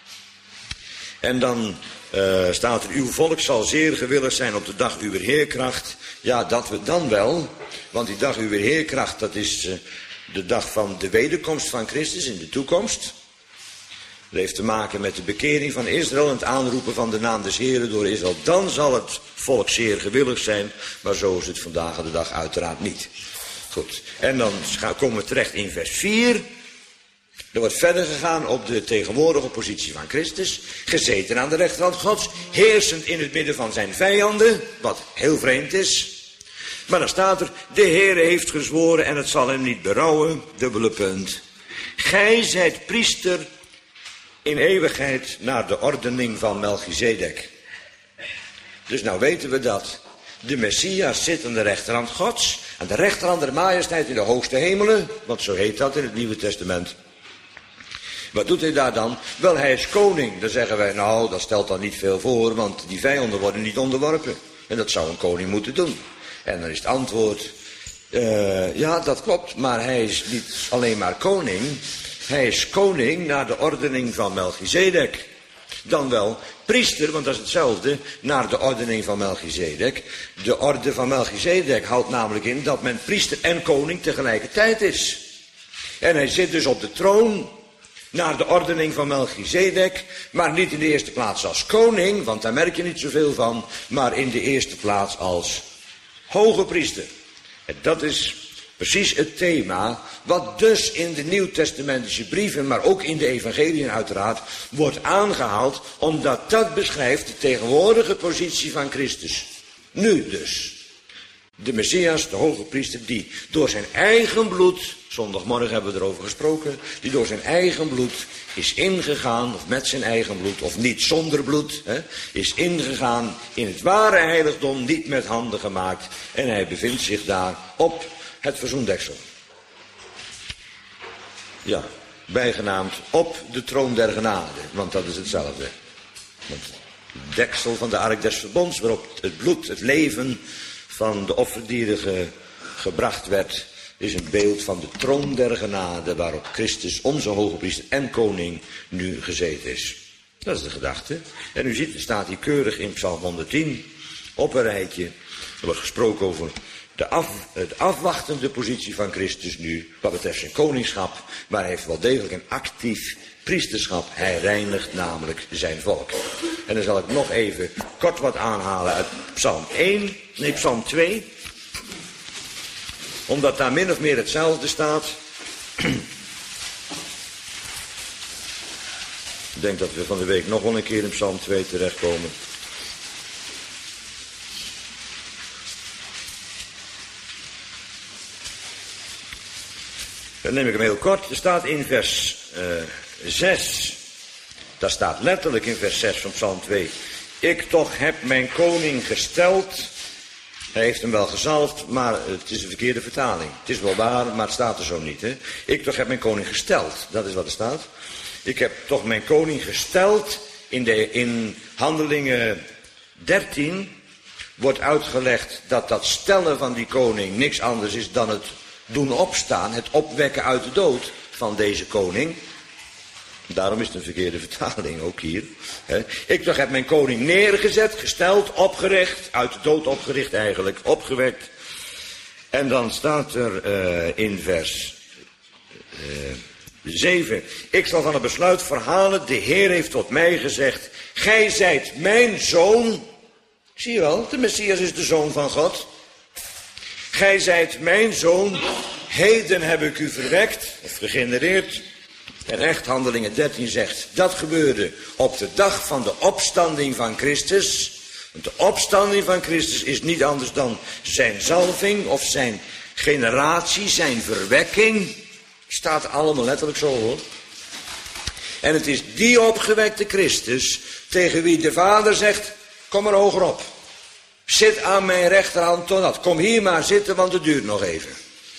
En dan uh, staat er, uw volk zal zeer gewillig zijn op de dag uw heerkracht. Ja, dat we dan wel, want die dag uw heerkracht, dat is uh, de dag van de wederkomst van Christus in de toekomst. Dat heeft te maken met de bekering van Israël en het aanroepen van de naam des Heren door Israël. Dan zal het volk zeer gewillig zijn, maar zo is het vandaag de dag uiteraard niet. Goed, en dan komen we terecht in vers vier. Er wordt verder gegaan op de tegenwoordige positie van Christus, gezeten aan de rechterhand Gods, heersend in het midden van zijn vijanden, wat heel vreemd is. Maar dan staat er, de Heere heeft gezworen en het zal hem niet berouwen, dubbele punt. Gij zijt priester in eeuwigheid naar de ordening van Melchizedek. Dus nou weten we dat. De Messias zit aan de rechterhand Gods, aan de rechterhand der majesteit in de hoogste hemelen, want zo heet dat in het Nieuwe Testament. Wat doet hij daar dan? Wel, hij is koning. Dan zeggen wij, nou, dat stelt dan niet veel voor, want die vijanden worden niet onderworpen. En dat zou een koning moeten doen. En dan is het antwoord, uh, ja, dat klopt, maar hij is niet alleen maar koning. Hij is koning naar de ordening van Melchizedek. Dan wel priester, want dat is hetzelfde, naar de ordening van Melchizedek. De orde van Melchizedek houdt namelijk in dat men priester en koning tegelijkertijd is. En hij zit dus op de troon naar de ordening van Melchizedek, maar niet in de eerste plaats als koning, want daar merk je niet zoveel van, maar in de eerste plaats als hoge priester. En dat is precies het thema wat dus in de Nieuwtestamentische brieven, maar ook in de evangeliën uiteraard, wordt aangehaald, omdat dat beschrijft de tegenwoordige positie van Christus. Nu dus. De Messias, de hoge priester, die door zijn eigen bloed, zondagmorgen hebben we erover gesproken, die door zijn eigen bloed is ingegaan, of met zijn eigen bloed, of niet zonder bloed, hè, is ingegaan in het ware heiligdom, niet met handen gemaakt, en hij bevindt zich daar op het verzoendeksel. Ja, bijgenaamd op de troon der genade, want dat is hetzelfde. Het deksel van de ark des verbonds, waarop het bloed, het leven van de offerdieren ge, gebracht werd, is een beeld van de troon der genade, waarop Christus, onze hoge priester en koning, nu gezeten is. Dat is de gedachte. En u ziet, er staat hier keurig in Psalm honderdtien, op een rijtje, er wordt gesproken over de, af, de afwachtende positie van Christus nu, wat betreft zijn koningschap, maar hij heeft wel degelijk een actief priesterschap. Hij reinigt namelijk zijn volk. En dan zal ik nog even kort wat aanhalen uit Psalm één, nee Psalm twee. Omdat daar min of meer hetzelfde staat. Ik denk dat we van de week nog wel een keer in Psalm twee terechtkomen. Dan neem ik hem heel kort. Er staat in vers uh, zes. Daar staat letterlijk in vers zes van Psalm twee. Ik toch heb mijn koning gesteld. Hij heeft hem wel gezalfd, maar het is een verkeerde vertaling. Het is wel waar, maar het staat er zo niet. Hè? Ik toch heb mijn koning gesteld. Dat is wat er staat. Ik heb toch mijn koning gesteld. In, de, in Handelingen dertien wordt uitgelegd dat dat stellen van die koning niks anders is dan het doen opstaan. Het opwekken uit de dood van deze koning. Daarom is het een verkeerde vertaling ook hier. Hè. Ik toch heb mijn koning neergezet, gesteld, opgericht. Uit de dood opgericht eigenlijk, opgewekt. En dan staat er uh, in vers uh, zeven. Ik zal van het besluit verhalen. De Heer heeft tot mij gezegd. Gij zijt mijn zoon. Zie je wel, de Messias is de zoon van God. Gij zijt mijn zoon. Heden heb ik u verwekt, of gegenereerd. En echt, Handelingen dertien zegt, dat gebeurde op de dag van de opstanding van Christus. Want de opstanding van Christus is niet anders dan zijn zalving of zijn generatie, zijn verwekking. Staat allemaal letterlijk zo hoor. En het is die opgewekte Christus tegen wie de Vader zegt, kom er hoger op. Zit aan mijn rechterhand totdat. Kom hier maar zitten, want het duurt nog even.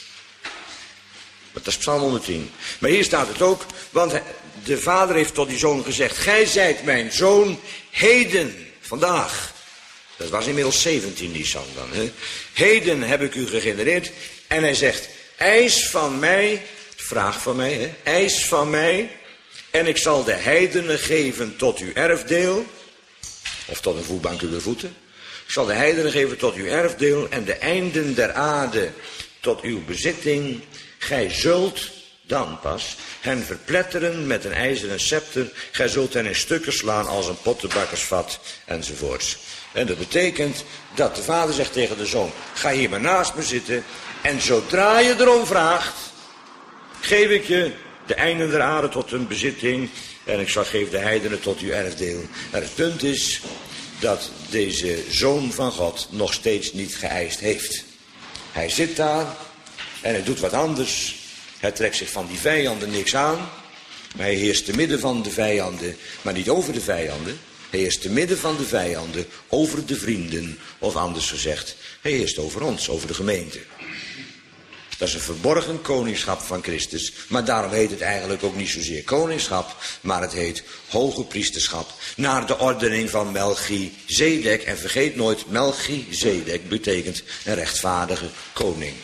Dat is Psalm honderdtien. Maar hier staat het ook, want de Vader heeft tot die zoon gezegd, gij zijt mijn zoon, heden, vandaag. Dat was inmiddels zeventien Nisan dan. Hè? Heden heb ik u gegenereerd. En hij zegt, eis van mij, vraag van mij, hè? Eis van mij, en ik zal de heidenen geven tot uw erfdeel. Of tot een voetbank uw voeten. Ik zal de heidenen geven tot uw erfdeel en de einden der aarde tot uw bezitting. Gij zult dan pas hen verpletteren met een ijzeren scepter. Gij zult hen in stukken slaan als een pottenbakkersvat enzovoorts. En dat betekent dat de vader zegt tegen de zoon, ga hier maar naast me zitten. En zodra je erom vraagt, geef ik je de einden der aarde tot een bezitting. En ik zal geven de heidenen tot uw erfdeel. En het punt is dat deze zoon van God nog steeds niet geëist heeft. Hij zit daar. En hij doet wat anders. Hij trekt zich van die vijanden niks aan. Maar hij heerst te midden van de vijanden. Maar niet over de vijanden. Hij heerst te midden van de vijanden. Over de vrienden. Of anders gezegd. Hij heerst over ons. Over de gemeente. Dat is een verborgen koningschap van Christus. Maar daarom heet het eigenlijk ook niet zozeer koningschap. Maar het heet hoge priesterschap. Naar de ordening van Melchizedek. En vergeet nooit, Melchizedek betekent een rechtvaardige koning.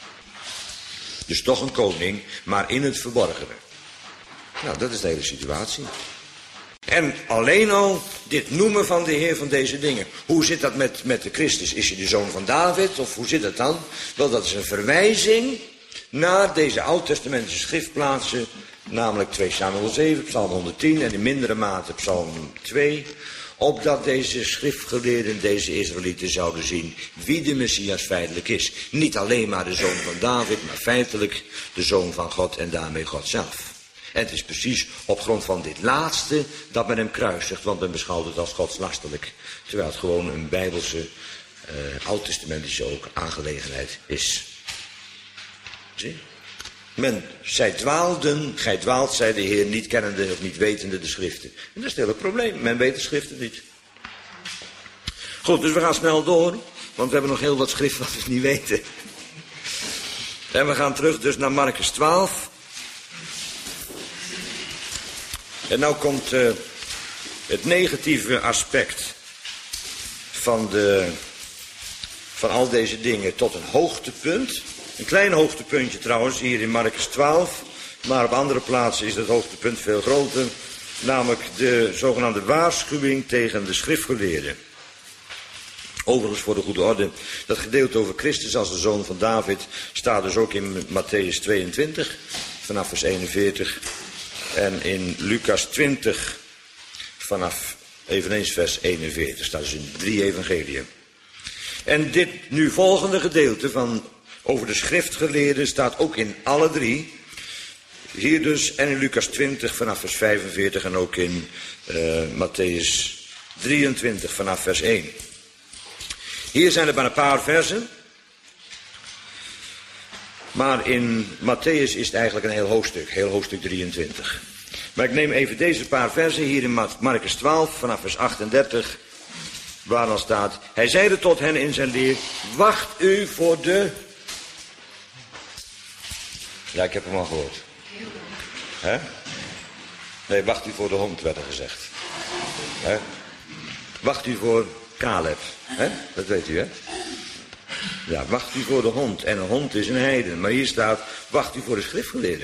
Dus toch een koning, maar in het verborgene. Nou, dat is de hele situatie. En alleen al dit noemen van de Heer van deze dingen. Hoe zit dat met, met de Christus? Is hij de zoon van David? Of hoe zit dat dan? Wel, dat is een verwijzing naar deze oud-testamentische schriftplaatsen. Namelijk twee Samuel zeven, Psalm honderdtien en in mindere mate Psalm twee. Opdat deze schriftgeleerden, deze Israëlieten zouden zien wie de Messias feitelijk is. Niet alleen maar de zoon van David, maar feitelijk de zoon van God en daarmee God zelf. En het is precies op grond van dit laatste dat men hem kruisigt, want men beschouwt het als godslasterlijk. Terwijl het gewoon een bijbelse, uh, oud-testamentische ook aangelegenheid is. Zie? Men, zij dwaalden, gij dwaalt, zei de Heer, niet kennende of niet wetende de schriften. En dat is het hele probleem, men weet de schriften niet. Goed, dus we gaan snel door, want we hebben nog heel wat schrift wat we niet weten. En we gaan terug dus naar Markus twaalf. En nou komt uh, het negatieve aspect van, de, van al deze dingen tot een hoogtepunt. Een klein hoogtepuntje trouwens, hier in Markus twaalf. Maar op andere plaatsen is dat hoogtepunt veel groter. Namelijk de zogenaamde waarschuwing tegen de schriftgeleerden. Overigens, voor de goede orde, dat gedeelte over Christus als de zoon van David staat dus ook in Matthäus tweeëntwintig, vanaf vers eenenveertig. En in Lucas twintig, vanaf eveneens vers eenenveertig. Staat dus in drie evangeliën. En dit nu volgende gedeelte van over de schriftgeleerden staat ook in alle drie. Hier dus en in Lucas twintig vanaf vers vijfenveertig en ook in uh, Matthäus drieëntwintig vanaf vers één. Hier zijn er maar een paar versen. Maar in Matthäus is het eigenlijk een heel hoofdstuk, heel hoofdstuk drieëntwintig. Maar ik neem even deze paar versen hier in Marcus twaalf vanaf vers achtendertig. Waar dan staat, hij zeide tot hen in zijn leer, wacht u voor de... Ja, ik heb hem al gehoord. Hè? Nee, wacht u voor de hond, werd er gezegd. Hè? Wacht u voor Caleb. Hè? Dat weet u, hè? Ja, wacht u voor de hond. En een hond is een heiden. Maar hier staat, wacht u voor de schriftgeleerden.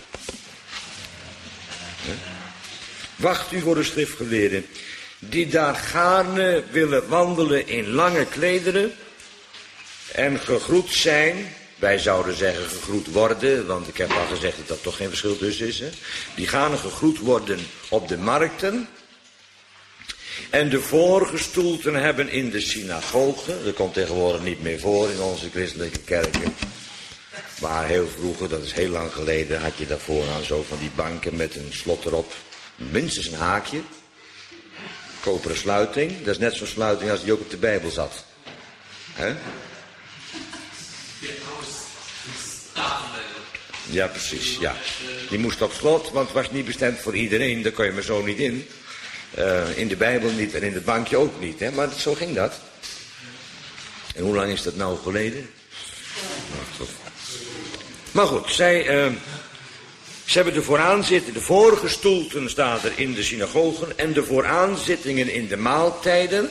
Hè? Wacht u voor de schriftgeleerden. Die daar gaarne willen wandelen in lange klederen. En gegroet zijn. Wij zouden zeggen gegroet worden, want ik heb al gezegd dat dat toch geen verschil tussen is. Hè? Die gaan gegroet worden op de markten. En de voorgestoelten hebben in de synagogen. Dat komt tegenwoordig niet meer voor in onze christelijke kerken. Maar heel vroeger, dat is heel lang geleden, had je daarvoor aan zo van die banken met een slot erop. Minstens een haakje. Koperen sluiting. Dat is net zo'n sluiting als die ook op de Bijbel zat. Hè? Ja, precies, ja. Die moest op slot, want het was niet bestemd voor iedereen. Daar kon je maar zo niet in. Uh, in de Bijbel niet en in het bankje ook niet, hè. Maar zo ging dat. En hoe lang is dat nou geleden? Nou, maar goed, zij, uh, ze hebben de vooraanzittingen, de voorgestoelten staat er in de synagogen en de vooraanzittingen in de maaltijden.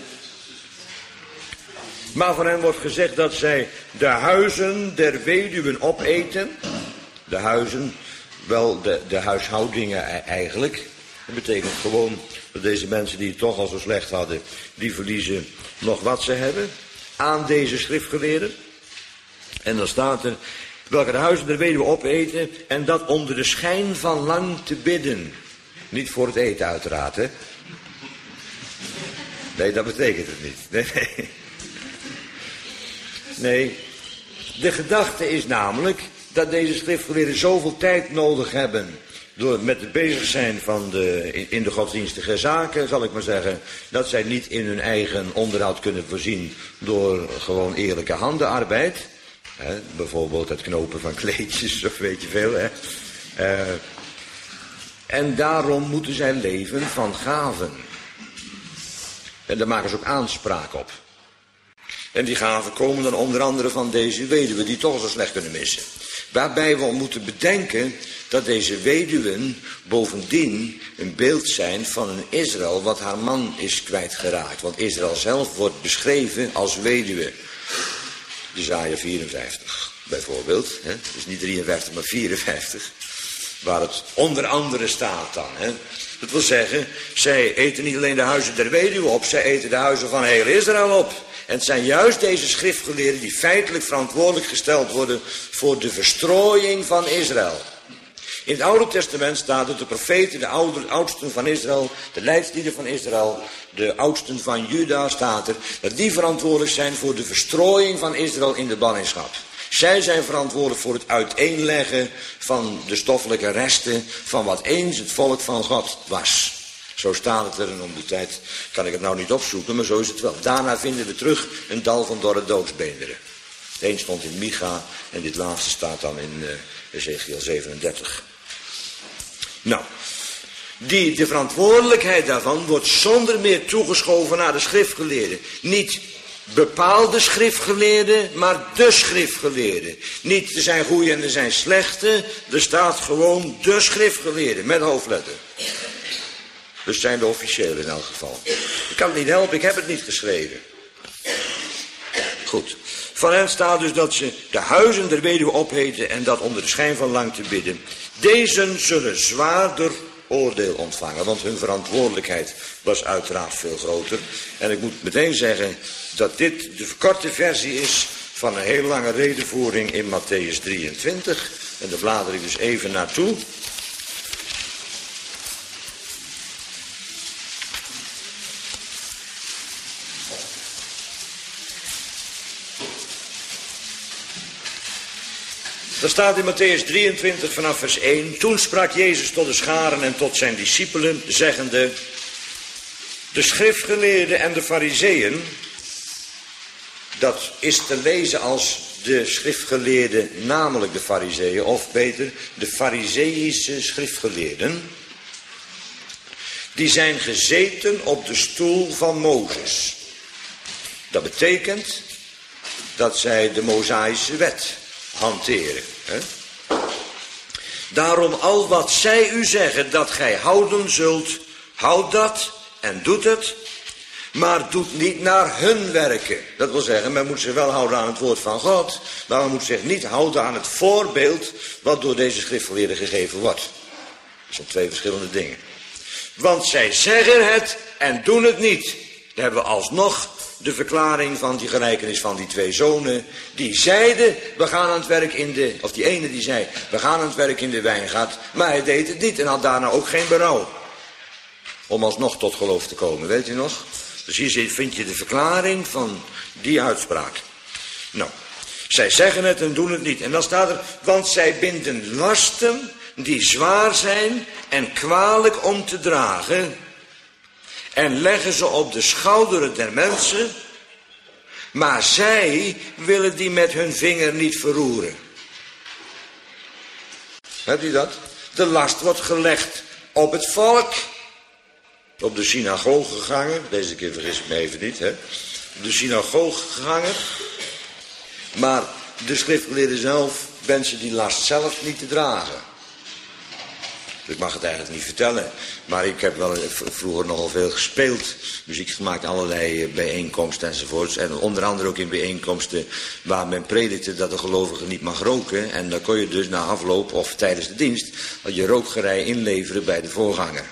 Maar van hen wordt gezegd dat zij de huizen der weduwen opeten. De huizen, wel de, de huishoudingen eigenlijk. Dat betekent gewoon dat deze mensen die het toch al zo slecht hadden, die verliezen nog wat ze hebben aan deze schriftgeleerden. En dan staat er, welke de huizen der weduwe opeten en dat onder de schijn van lang te bidden. Niet voor het eten uiteraard, hè. Nee, dat betekent het niet. Nee, nee. Nee, de gedachte is namelijk dat deze schriftgeleerden zoveel tijd nodig hebben door met het bezig zijn van de, in de godsdienstige zaken, zal ik maar zeggen, dat zij niet in hun eigen onderhoud kunnen voorzien door gewoon eerlijke handenarbeid. Hè, bijvoorbeeld het knopen van kleedjes of weet je veel. Hè. Uh, en daarom moeten zij leven van gaven. En daar maken ze ook aanspraak op. En die gaven komen dan onder andere van deze weduwen die toch zo slecht kunnen missen. Waarbij we moeten bedenken dat deze weduwen bovendien een beeld zijn van een Israël wat haar man is kwijtgeraakt. Want Israël zelf wordt beschreven als weduwe. Jesaja vierenvijftig bijvoorbeeld. Hè? Dus niet drieënvijftig maar vierenvijftig. Waar het onder andere staat dan. Hè? Dat wil zeggen, zij eten niet alleen de huizen der weduwe op. Zij eten de huizen van heel Israël op. En het zijn juist deze schriftgeleerden die feitelijk verantwoordelijk gesteld worden voor de verstrooiing van Israël. In het Oude Testament staat dat de profeten, de oude, oudsten van Israël, de leidslieden van Israël, de oudsten van Juda staat er, dat die verantwoordelijk zijn voor de verstrooiing van Israël in de ballingschap. Zij zijn verantwoordelijk voor het uiteenleggen van de stoffelijke resten van wat eens het volk van God was. Zo staat het er en om de tijd kan ik het nou niet opzoeken, maar zo is het wel. Daarna vinden we terug een dal van dorre doodsbeenderen. Het een stond in Micha en dit laatste staat dan in uh, Ezechiel zevenendertig. Nou, die, de verantwoordelijkheid daarvan wordt zonder meer toegeschoven naar de schriftgeleerden. Niet bepaalde schriftgeleerden, maar de schriftgeleerden. Niet er zijn goeie en er zijn slechte, er staat gewoon de schriftgeleerden met hoofdletter. Dus zijn de officiële in elk geval. Ik kan het niet helpen, ik heb het niet geschreven. Goed. Van hen staat dus dat ze de huizen der weduwe opheten en dat onder de schijn van lang te bidden. Deze zullen zwaarder oordeel ontvangen. Want hun verantwoordelijkheid was uiteraard veel groter. En ik moet meteen zeggen dat dit de verkorte versie is van een heel lange redenvoering in Mattheüs drieëntwintig. En daar blader ik dus even naartoe. Er staat in Mattheüs drieëntwintig vanaf vers één. Toen sprak Jezus tot de scharen en tot zijn discipelen, zeggende: de schriftgeleerden en de farizeeën, dat is te lezen als de schriftgeleerden, namelijk de farizeeën, of beter, de farizeïsche schriftgeleerden, die zijn gezeten op de stoel van Mozes. Dat betekent dat zij de Mosaïsche wet hanteren. Hè? Daarom al wat zij u zeggen dat gij houden zult, houd dat en doet het, maar doet niet naar hun werken. Dat wil zeggen, men moet zich wel houden aan het woord van God, maar men moet zich niet houden aan het voorbeeld wat door deze schriftgeleerden gegeven wordt. Dat zijn twee verschillende dingen. Want zij zeggen het en doen het niet. Dan hebben we alsnog de verklaring van die gelijkenis van die twee zonen. Die zeiden, we gaan aan het werk in de, of die ene die zei, we gaan aan het werk in de wijngaard. Maar hij deed het niet en had daarna ook geen berouw. Om alsnog tot geloof te komen, weet u nog? Dus hier vind je de verklaring van die uitspraak. Nou, zij zeggen het en doen het niet. En dan staat er, want zij binden lasten die zwaar zijn en kwalijk om te dragen, en leggen ze op de schouderen der mensen, maar zij willen die met hun vinger niet verroeren. Hebt u dat? De last wordt gelegd op het volk, op de synagogeganger, deze keer vergis ik me even niet, hè? De synagogeganger, maar de schriftgeleerden zelf wensen die last zelf niet te dragen. Ik mag het eigenlijk niet vertellen, maar ik heb wel vroeger nogal veel gespeeld, muziek gemaakt, allerlei bijeenkomsten enzovoorts. En onder andere ook in bijeenkomsten waar men predikte dat de gelovige niet mag roken. En dan kon je dus na afloop of tijdens de dienst je rookgerei inleveren bij de voorganger.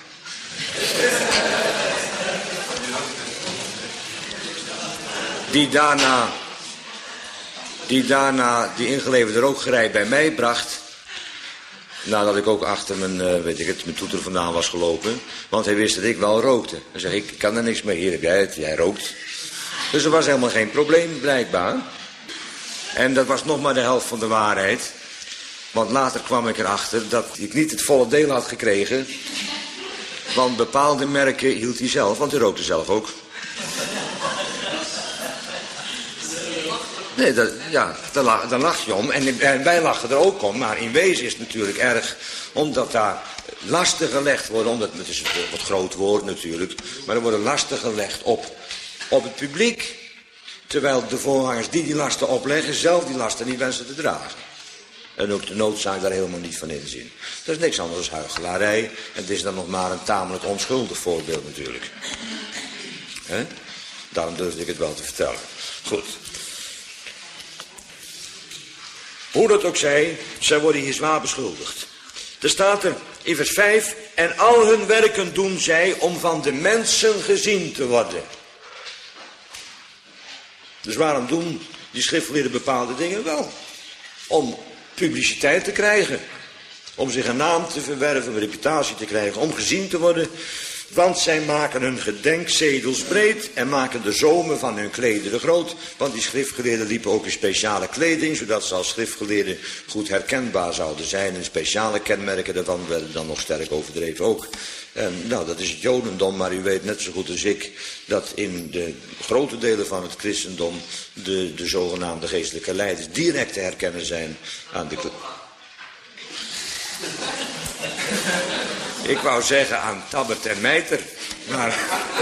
Die daarna, die daarna die ingeleverde rookgerei bij mij bracht, nadat ik ook achter mijn, uh, weet ik het, mijn toeter vandaan was gelopen. Want hij wist dat ik wel rookte. Dan zeg ik, ik kan er niks mee, hier heb jij het, jij rookt. Dus er was helemaal geen probleem, blijkbaar. En dat was nog maar de helft van de waarheid. Want later kwam ik erachter dat ik niet het volle deel had gekregen. Want bepaalde merken hield hij zelf, want hij rookte zelf ook. Nee, dat, ja, daar, lach, daar lach je om. En, en wij lachen er ook om. Maar in wezen is het natuurlijk erg, omdat daar lasten gelegd worden. Omdat, het is een wat groot woord natuurlijk. Maar er worden lasten gelegd op, op het publiek. Terwijl de voorgangers die die lasten opleggen, zelf die lasten niet wensen te dragen. En ook de noodzaak daar helemaal niet van inzien. Dat is niks anders dan huichelarij. En het is dan nog maar een tamelijk onschuldig voorbeeld natuurlijk. He? Daarom durfde ik het wel te vertellen. Goed. Hoe dat ook zij, zij worden hier zwaar beschuldigd. Er staat er in vers vijf, en al hun werken doen zij om van de mensen gezien te worden. Dus waarom doen die schriftgeleerden bepaalde dingen wel? Om publiciteit te krijgen. Om zich een naam te verwerven, een reputatie te krijgen, om gezien te worden. Want zij maken hun gedenkzedels breed en maken de zomen van hun klederen groot. Want die schriftgeleerden liepen ook in speciale kleding, zodat ze als schriftgeleerden goed herkenbaar zouden zijn. En speciale kenmerken daarvan werden dan nog sterk overdreven ook. En, nou, dat is het Jodendom, maar u weet net zo goed als ik dat in de grote delen van het christendom de, de zogenaamde geestelijke leiders direct te herkennen zijn aan de kleding. Ik wou zeggen aan Tabbert en Mijter, maar...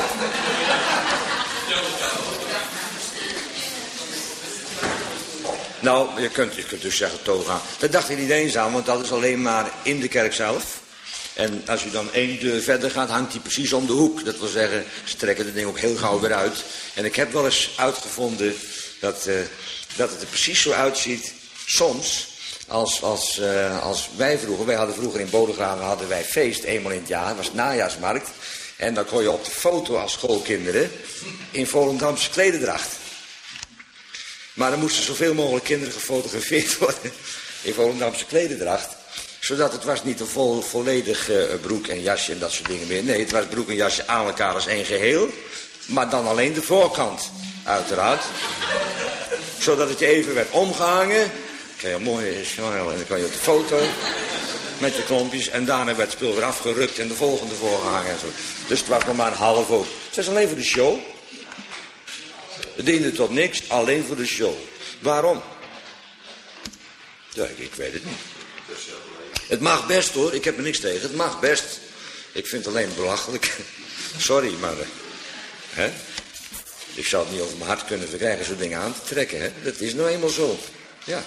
Nou, je kunt, je kunt dus zeggen toga. Dat dacht ik niet eens aan, want dat is alleen maar in de kerk zelf. En als u dan één deur verder gaat, hangt die precies om de hoek. Dat wil zeggen, ze trekken het ding ook heel gauw weer uit. En ik heb wel eens uitgevonden dat, uh, dat het er precies zo uitziet, soms, Als, als, uh, als wij vroeger, wij hadden vroeger in Bodegraven hadden wij feest, eenmaal in het jaar, was het najaarsmarkt. En dan kon je op de foto als schoolkinderen in Volendamse klederdracht. Maar er moesten zoveel mogelijk kinderen gefotografeerd worden in Volendamse klederdracht. Zodat het was niet een vol, volledig uh, broek en jasje en dat soort dingen meer. Nee, het was broek en jasje aan elkaar als één geheel. Maar dan alleen de voorkant, uiteraard. Zodat het je even werd omgehangen. Kreeg je een mooie smile en dan kwam je op de foto. Met je klompjes. En daarna werd het spul weer afgerukt en de volgende voorgehangen en zo. Dus het was nog maar een halve foto. Het was alleen voor de show. Het diende tot niks, alleen voor de show. Waarom? Ja, ik, ik weet het niet. Het mag best hoor, ik heb er niks tegen. Het mag best. Ik vind het alleen belachelijk. Sorry, maar... Uh, hè? Ik zou het niet over mijn hart kunnen verkrijgen zo'n dingen aan te trekken. Hè? Dat is nou eenmaal zo. Ja.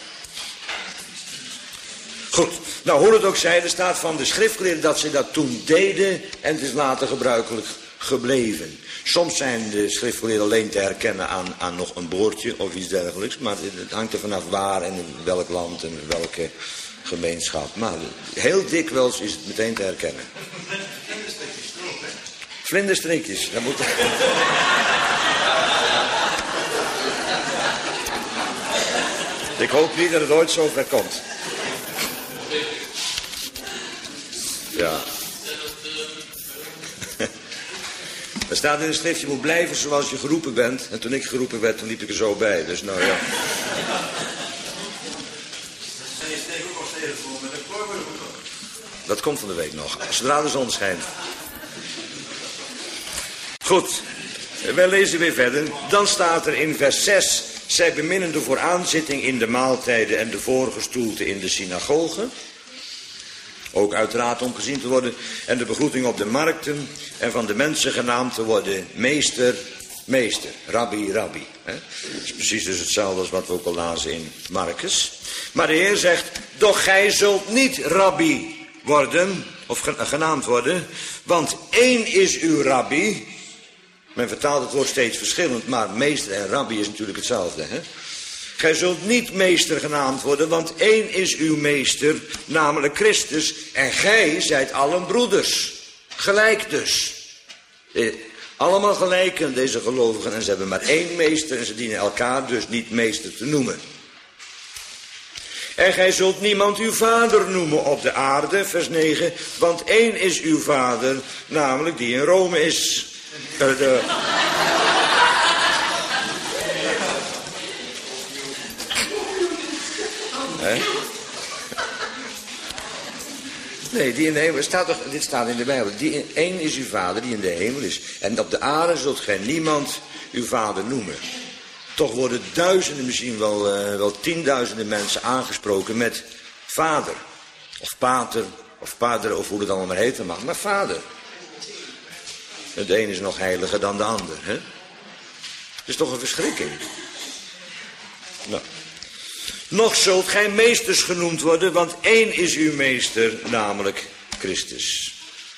Goed, nou hoe het ook zij, er staat van de schriftgeleerden dat ze dat toen deden en het is later gebruikelijk gebleven. Soms zijn de schriftgeleerden alleen te herkennen aan, aan nog een boordje of iets dergelijks, maar het hangt er vanaf waar en in welk land en in welke gemeenschap. Maar heel dikwijls is het meteen te herkennen. Vlinderstrikjes erop, hè? Vlinderstrikjes, dat moet... Ik hoop niet dat het ooit zo ver komt. Ja. Er staat in de schrift, je moet blijven zoals je geroepen bent. En toen ik geroepen werd, toen liep ik er zo bij. Dus nou ja. Dat komt van de week nog. Zodra de zon schijnt. Goed. Wij lezen weer verder. Dan staat er in vers zes. Zij beminnen de vooraanzitting in de maaltijden en de voorgestoelte in de synagogen. Ook uiteraard om gezien te worden. En de begroeting op de markten. En van de mensen genaamd te worden meester, meester. Rabbi, rabbi. Hè? Dat is precies dus hetzelfde als wat we ook al lazen in Marcus. Maar de Heer zegt, doch gij zult niet rabbi worden. Of genaamd worden. Want één is uw rabbi. Men vertaalt het woord steeds verschillend. Maar meester en rabbi is natuurlijk hetzelfde. Hè? Gij zult niet meester genaamd worden, want één is uw meester, namelijk Christus. En gij zijt allen broeders. Gelijk dus. Eh, allemaal gelijk, deze gelovigen. En ze hebben maar één meester en ze dienen elkaar dus niet meester te noemen. En gij zult niemand uw vader noemen op de aarde, vers negen. Want één is uw vader, namelijk die in Rome is. Uh, de... He? Nee, die in de hemel, staat toch, dit staat in de Bijbel. Die in, één is uw vader die in de hemel is. En op de aarde zult gij niemand uw vader noemen. Toch worden duizenden, misschien wel, uh, wel tienduizenden mensen aangesproken met vader. Of pater, of pater, of hoe het allemaal maar heten mag. Maar vader. Het een is nog heiliger dan de ander. Hè? Het is toch een verschrikking. Nou. Nog zult gij meesters genoemd worden, want één is uw meester, namelijk Christus.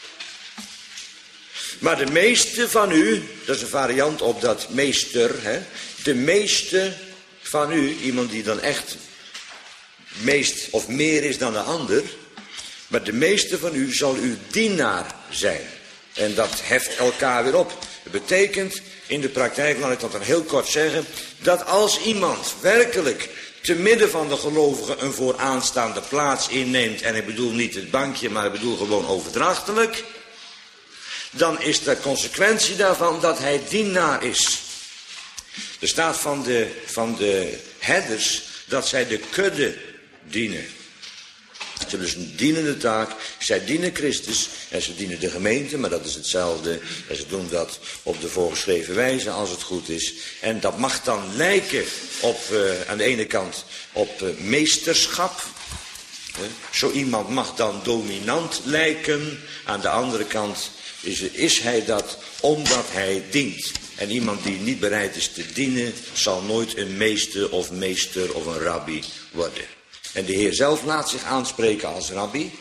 Maar de meeste van u, dat is een variant op dat meester, hè? De meeste van u, iemand die dan echt meest of meer is dan de ander, maar de meeste van u zal uw dienaar zijn. En dat heft elkaar weer op. Dat betekent in de praktijk, laat ik dat dan heel kort zeggen, dat als iemand werkelijk te midden van de gelovigen een vooraanstaande plaats inneemt, en ik bedoel niet het bankje, maar ik bedoel gewoon overdrachtelijk, dan is de consequentie daarvan dat hij dienaar is. Er staat van de, van de herders dat zij de kudde dienen. Het is dus een dienende taak. Zij dienen Christus en ze dienen de gemeente, maar dat is hetzelfde. En ze doen dat op de voorgeschreven wijze als het goed is. En dat mag dan lijken op, uh, aan de ene kant op uh, meesterschap. Uh, zo iemand mag dan dominant lijken. Aan de andere kant is, is hij dat omdat hij dient. En iemand die niet bereid is te dienen, zal nooit een meester of meester of een rabbi worden. En de Heer zelf laat zich aanspreken als rabbi.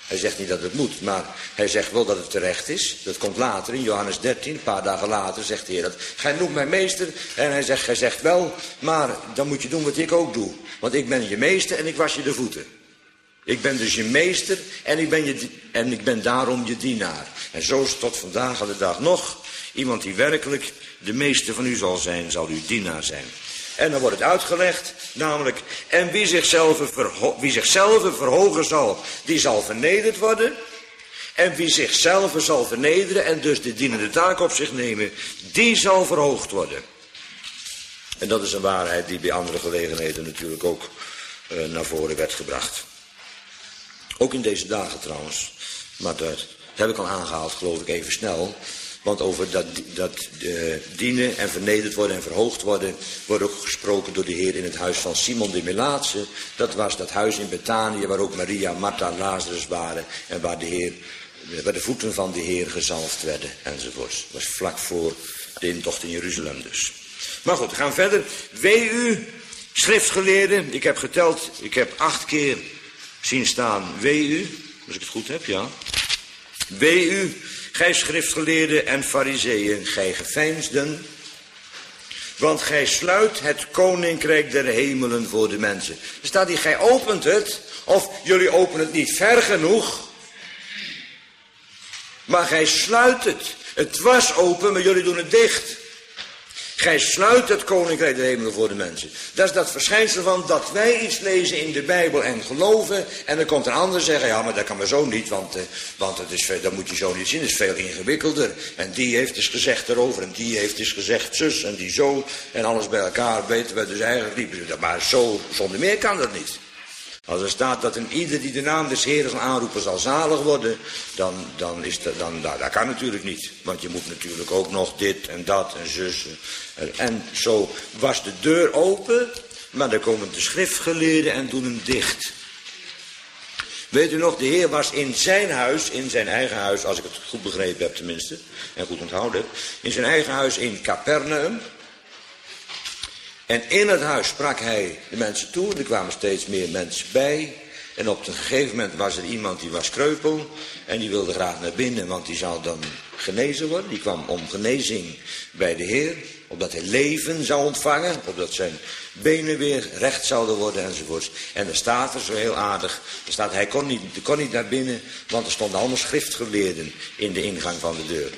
Hij zegt niet dat het moet, maar hij zegt wel dat het terecht is. Dat komt later, in Johannes dertien, een paar dagen later, zegt de Heer dat. Gij noemt mij meester. En hij zegt, gij zegt wel, maar dan moet je doen wat ik ook doe. Want ik ben je meester en ik was je de voeten. Ik ben dus je meester en ik ben, je, en ik ben daarom je dienaar. En zo is het tot vandaag aan de dag nog. Iemand die werkelijk de meester van u zal zijn, zal uw dienaar zijn. En dan wordt het uitgelegd, namelijk, en wie zichzelf, verho wie zichzelf verhogen zal, die zal vernederd worden. En wie zichzelf zal vernederen en dus de dienende taak op zich nemen, die zal verhoogd worden. En dat is een waarheid die bij andere gelegenheden natuurlijk ook uh, naar voren werd gebracht. Ook in deze dagen trouwens, maar dat heb ik al aangehaald, geloof ik, even snel. Want over dat, dat uh, dienen en vernederd worden en verhoogd worden, wordt ook gesproken door de Heer in het huis van Simon de Melaatse. Dat was dat huis in Betanië waar ook Maria, Martha en Lazarus waren. En waar de, Heer, waar de voeten van de Heer gezalfd werden enzovoort. Dat was vlak voor de intocht in Jeruzalem dus. Maar goed, we gaan verder. Wee u, schriftgeleerden. Ik heb geteld, ik heb acht keer zien staan. Wee u, als ik het goed heb, ja. Wee u. Gij schriftgeleerden en farizeeën, gij geveinsden, want gij sluit het koninkrijk der hemelen voor de mensen. Er staat hier, gij opent het, of jullie openen het niet ver genoeg, maar gij sluit het. Het was open, maar jullie doen het dicht. Gij sluit het koninkrijk der hemelen voor de mensen. Dat is dat verschijnsel van dat wij iets lezen in de Bijbel en geloven. En dan komt een ander zeggen, ja maar dat kan maar zo niet. Want, uh, want het is veel, dat moet je zo niet zien, het is veel ingewikkelder. En die heeft dus gezegd erover en die heeft dus gezegd zus en die zo. En alles bij elkaar weten we dus eigenlijk niet. Maar zo, zonder meer kan dat niet. Als er staat dat een ieder die de naam des Heeren zal aanroepen zal zalig worden, dan, dan is dat, dan, nou, dat kan natuurlijk niet. Want je moet natuurlijk ook nog dit en dat en zus. En zo was de deur open, maar dan komen de schriftgeleerden en doen hem dicht. Weet u nog, de Heer was in zijn huis, in zijn eigen huis, als ik het goed begrepen heb tenminste, en goed onthouden heb, in zijn eigen huis in Capernaum. En in het huis sprak hij de mensen toe. Er kwamen steeds meer mensen bij. En op een gegeven moment was er iemand die was kreupel. En die wilde graag naar binnen, want die zou dan genezen worden. Die kwam om genezing bij de Heer. Opdat hij leven zou ontvangen. Opdat zijn benen weer recht zouden worden enzovoorts. En er staat er zo heel aardig. Er staat, hij kon niet, hij kon niet naar binnen. Want er stonden allemaal schriftgeleerden in de ingang van de deur.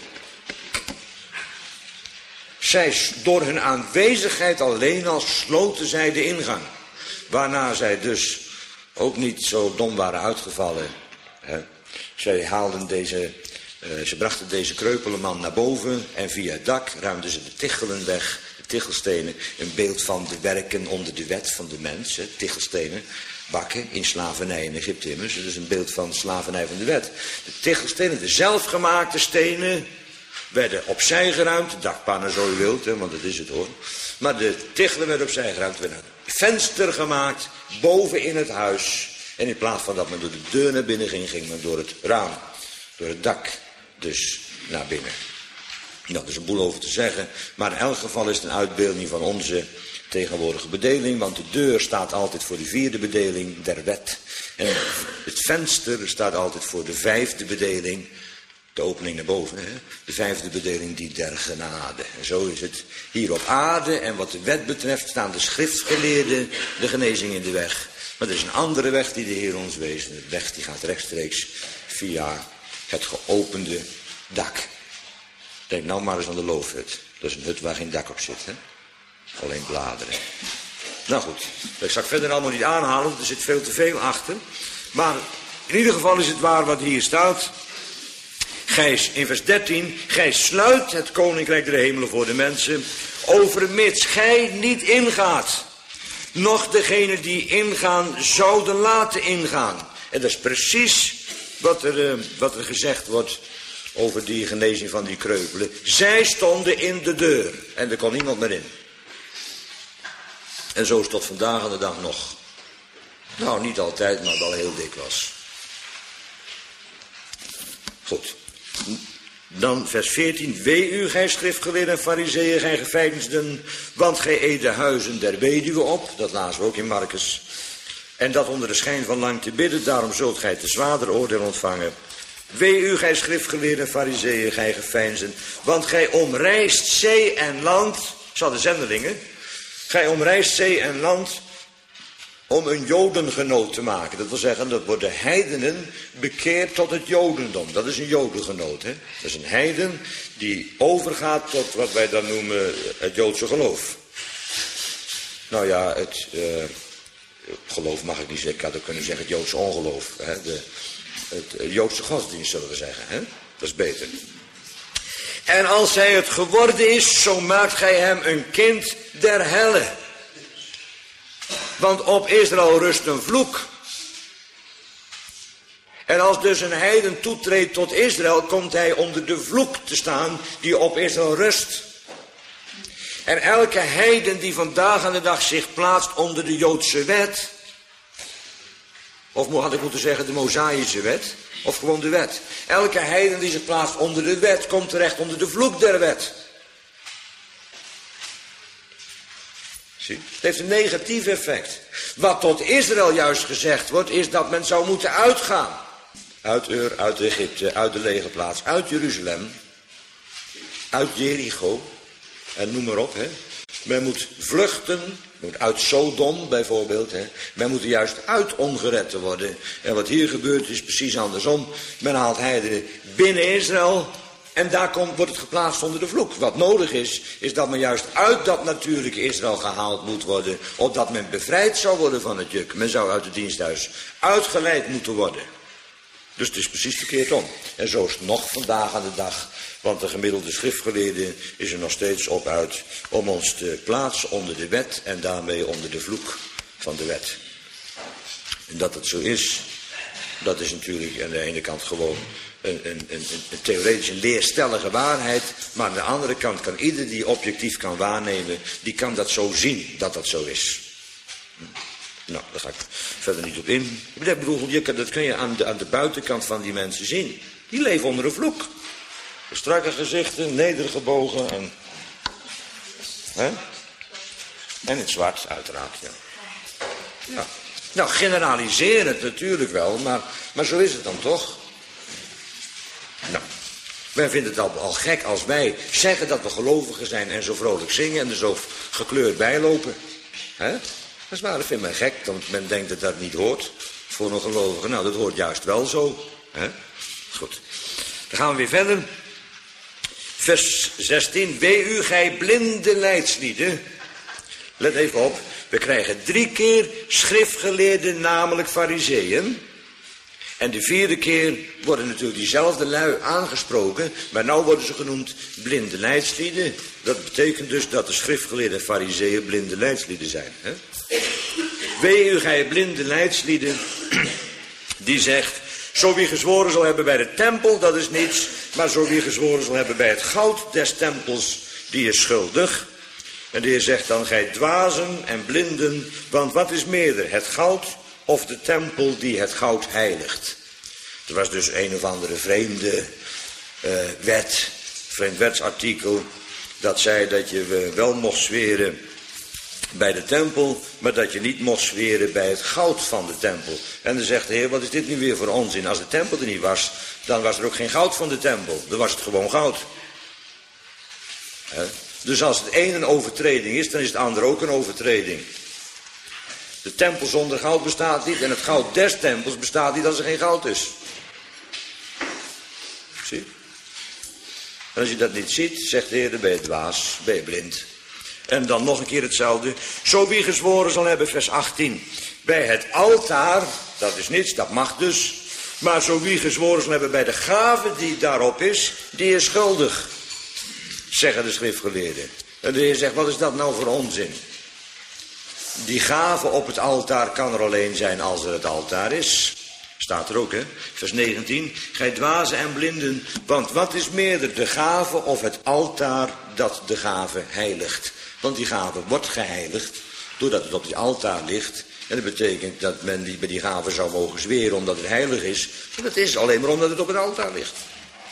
Zij, door hun aanwezigheid alleen al sloten zij de ingang. Waarna zij dus ook niet zo dom waren uitgevallen. Hè. Zij haalden deze, uh, ze brachten deze kreupele man naar boven en via het dak ruimden ze de tichelen weg, de tichelstenen. Een beeld van de werken onder de wet van de mens, hè, tichelstenen. Bakken in slavernij in Egypte immers. Dat is een beeld van slavernij van de wet. De tichelstenen, de zelfgemaakte stenen, werden opzij geruimd, dakpannen zo u wilt, hè, want dat is het hoor. Maar de tichelen werden opzij geruimd, er werd een venster gemaakt boven in het huis. En in plaats van dat men door de deur naar binnen ging, ging men door het raam, door het dak dus naar binnen. Nou, er is een boel over te zeggen, maar in elk geval is het een uitbeelding van onze tegenwoordige bedeling, want de deur staat altijd voor de vierde bedeling der wet. En het venster staat altijd voor de vijfde bedeling. De opening naar boven, hè? De vijfde bedeling die der genade. En zo is het hier op aarde. En wat de wet betreft staan de schriftgeleerden de genezing in de weg. Maar er is een andere weg die de Heer ons wees. De weg die gaat rechtstreeks via het geopende dak. Denk nou maar eens aan de loofhut. Dat is een hut waar geen dak op zit, hè? Alleen bladeren. Nou goed, dat zal ik verder allemaal niet aanhalen, er zit veel te veel achter. Maar in ieder geval is het waar wat hier staat. Gij, in vers dertien, gij sluit het koninkrijk der hemelen voor de mensen, overmits gij niet ingaat, noch degene die ingaan zouden laten ingaan. En dat is precies wat er, uh, wat er gezegd wordt over die genezing van die kreupelen. Zij stonden in de deur en er kon niemand meer in. En zo is tot vandaag aan de dag nog. Nou, niet altijd, maar wel heel dikwijls. Goed. Dan vers veertien. Wee u, gij schriftgeleerden en farizeeën, gij geveinsden, want gij eet de huizen der weduwe op. Dat lazen we ook in Marcus. En dat onder de schijn van lang te bidden, daarom zult gij te zwaarder oordeel ontvangen. Wee u, gij schriftgeleerden en farizeeën, gij geveinzen, want gij omreist zee en land, zal de zendelingen, gij omreist zee en land om een jodengenoot te maken. Dat wil zeggen, dat worden heidenen bekeerd tot het jodendom. Dat is een jodengenoot, hè. Dat is een heiden die overgaat tot wat wij dan noemen het Joodse geloof. Nou ja, het uh, geloof mag ik niet zeggen, ik had ook kunnen zeggen het Joodse ongeloof. Hè? De, het uh, Joodse godsdienst zullen we zeggen, hè? Dat is beter. En als hij het geworden is, zo maakt gij hem een kind der helle. Want op Israël rust een vloek. En als dus een heiden toetreedt tot Israël, komt hij onder de vloek te staan die op Israël rust. En elke heiden die vandaag aan de dag zich plaatst onder de Joodse wet, of had ik moeten zeggen de Mosaïsche wet, of gewoon de wet. Elke heiden die zich plaatst onder de wet, komt terecht onder de vloek der wet. Zie, het heeft een negatief effect. Wat tot Israël juist gezegd wordt, is dat men zou moeten uitgaan. Uit Ur, uit Egypte, uit de legerplaats, uit Jeruzalem, uit Jericho. En noem maar op, hè. Men moet vluchten, moet uit Sodom bijvoorbeeld, hè. Men moet er juist uit om gered te worden. En wat hier gebeurt is precies andersom. Men haalt heidenen binnen Israël en daar komt, wordt het geplaatst onder de vloek. Wat nodig is, is dat men juist uit dat natuurlijke Israël gehaald moet worden, opdat men bevrijd zou worden van het juk. Men zou uit het diensthuis uitgeleid moeten worden. Dus het is precies verkeerd om. En zo is het nog vandaag aan de dag. Want de gemiddelde schriftgeleerde is er nog steeds op uit om ons te plaatsen onder de wet en daarmee onder de vloek van de wet. En dat het zo is, dat is natuurlijk aan de ene kant gewoon een, een, een, een theoretische leerstellige waarheid. Maar aan de andere kant kan ieder die objectief kan waarnemen, die kan dat zo zien dat dat zo is. Nou, daar ga ik verder niet op in. Ik bedoel, je kan, dat kun je aan de, aan de buitenkant van die mensen zien. Die leven onder een vloek. Strakke gezichten, nedergebogen en... Hè? En in het zwart, uiteraard, ja. Ja. Nou, generaliseren het natuurlijk wel, maar, maar zo is het dan toch? Nou, wij vinden het al, al gek als wij zeggen dat we gelovigen zijn en zo vrolijk zingen en er zo gekleurd bijlopen. Hè? Dat is waar, dat vindt men gek, want men denkt dat dat niet hoort voor een gelovige. Nou, dat hoort juist wel zo. Hè? Goed, dan gaan we weer verder. Vers zestien. Wee u, gij blinde leidslieden. Let even op. We krijgen drie keer schriftgeleerden, namelijk farizeeën. En de vierde keer worden natuurlijk diezelfde lui aangesproken. Maar nou worden ze genoemd blinde leidslieden. Dat betekent dus dat de schriftgeleerden farizeeën blinde leidslieden zijn. Hè? Wee u, gij blinde leidslieden. Die zegt... Zo wie gezworen zal hebben bij de tempel, dat is niets. Maar zo wie gezworen zal hebben bij het goud des tempels, die is schuldig. En de Heer zegt dan, gij dwazen en blinden, want wat is meerder, het goud of de tempel die het goud heiligt? Er was dus een of andere vreemde uh, wet, vreemd wetsartikel, dat zei dat je wel mocht zweren bij de tempel, maar dat je niet mocht zweren bij het goud van de tempel. En dan zegt de Heer, wat is dit nu weer voor onzin? Als de tempel er niet was, dan was er ook geen goud van de tempel. Dan was het gewoon goud. He? Dus als het een een overtreding is, dan is het andere ook een overtreding. De tempel zonder goud bestaat niet en het goud des tempels bestaat niet als er geen goud is. Zie? En als je dat niet ziet, zegt de Heer, dan ben je dwaas, ben je blind. En dan nog een keer hetzelfde. Zo wie gezworen zal hebben, vers achttien. Bij het altaar, dat is niets, dat mag dus. Maar zo wie gezworen zal hebben bij de gave die daarop is, die is schuldig. Zeggen de schriftgeleerden. En de Heer zegt, wat is dat nou voor onzin? Die gave op het altaar kan er alleen zijn als er het altaar is. Staat er ook, hè? Vers negentien. Gij dwazen en blinden, want wat is meerder, de gave of het altaar dat de gave heiligt? Want die gave wordt geheiligd doordat het op die altaar ligt. En dat betekent dat men die, bij die gave zou mogen zweren omdat het heilig is. Maar dat is alleen maar omdat het op het altaar ligt.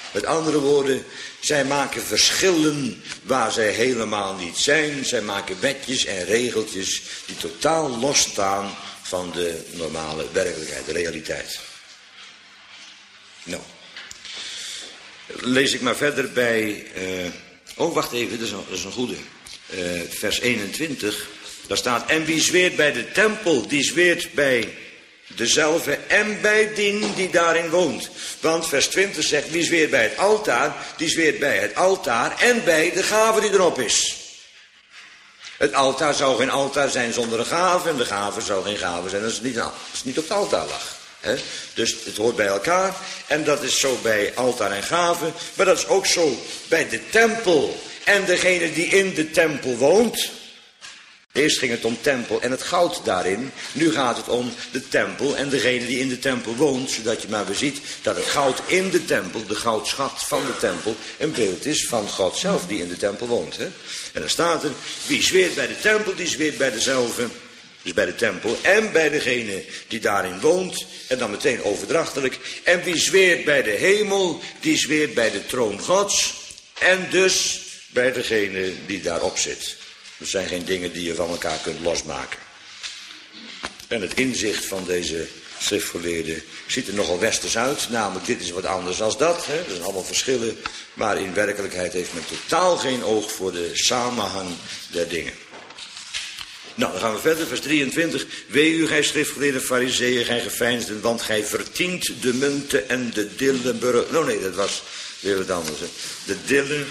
Met andere woorden, zij maken verschillen waar zij helemaal niet zijn. Zij maken wetjes en regeltjes die totaal losstaan van de normale werkelijkheid, de realiteit. Nou, lees ik maar verder bij... Uh, oh, wacht even, dat is een, dat is een goede. Uh, vers eenentwintig, daar staat... En wie zweert bij de tempel, die zweert bij dezelfde en bij dien die daarin woont. Want vers twintig zegt, wie zweert bij het altaar, die zweert bij het altaar en bij de gave die erop is. Het altaar zou geen altaar zijn zonder een gave en de gave zou geen gave zijn als het niet, als het niet op het altaar lag. He? Dus het hoort bij elkaar en dat is zo bij altaar en gave, maar dat is ook zo bij de tempel en degene die in de tempel woont. Eerst ging het om tempel en het goud daarin. Nu gaat het om de tempel en degene die in de tempel woont. Zodat je maar weer ziet dat het goud in de tempel, de goudschat van de tempel, een beeld is van God zelf die in de tempel woont. Hè? En dan staat er, wie zweert bij de tempel, die zweert bij dezelfde. Dus bij de tempel en bij degene die daarin woont. En dan meteen overdrachtelijk. En wie zweert bij de hemel, die zweert bij de troon Gods. En dus bij degene die daarop zit. Dat zijn geen dingen die je van elkaar kunt losmaken. En het inzicht van deze schriftgeleerde ziet er nogal westers uit. Namelijk, dit is wat anders dan dat. Hè? Er zijn allemaal verschillen. Maar in werkelijkheid heeft men totaal geen oog voor de samenhang der dingen. Nou, dan gaan we verder. Vers drieëntwintig. Wee u, gij schriftgeleerde farizeeën, gij geveinsden, want gij verdient de munten en de dillen. Oh nee, dat was weer wat anders. Hè? De dillen.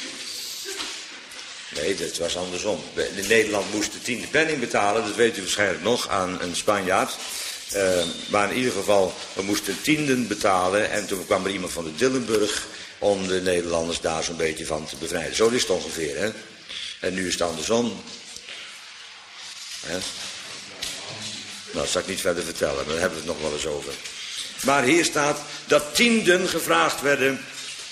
Nee, dat was andersom. In Nederland moest de tiende penning betalen, dat weet u waarschijnlijk nog, aan een Spanjaard. Uh, maar in ieder geval, we moesten tienden betalen en toen kwam er iemand van de Dillenburg om de Nederlanders daar zo'n beetje van te bevrijden. Zo is het ongeveer, hè. En nu is het andersom. Hè? Nou, dat zal ik niet verder vertellen, maar daar hebben we het nog wel eens over. Maar hier staat dat tienden gevraagd werden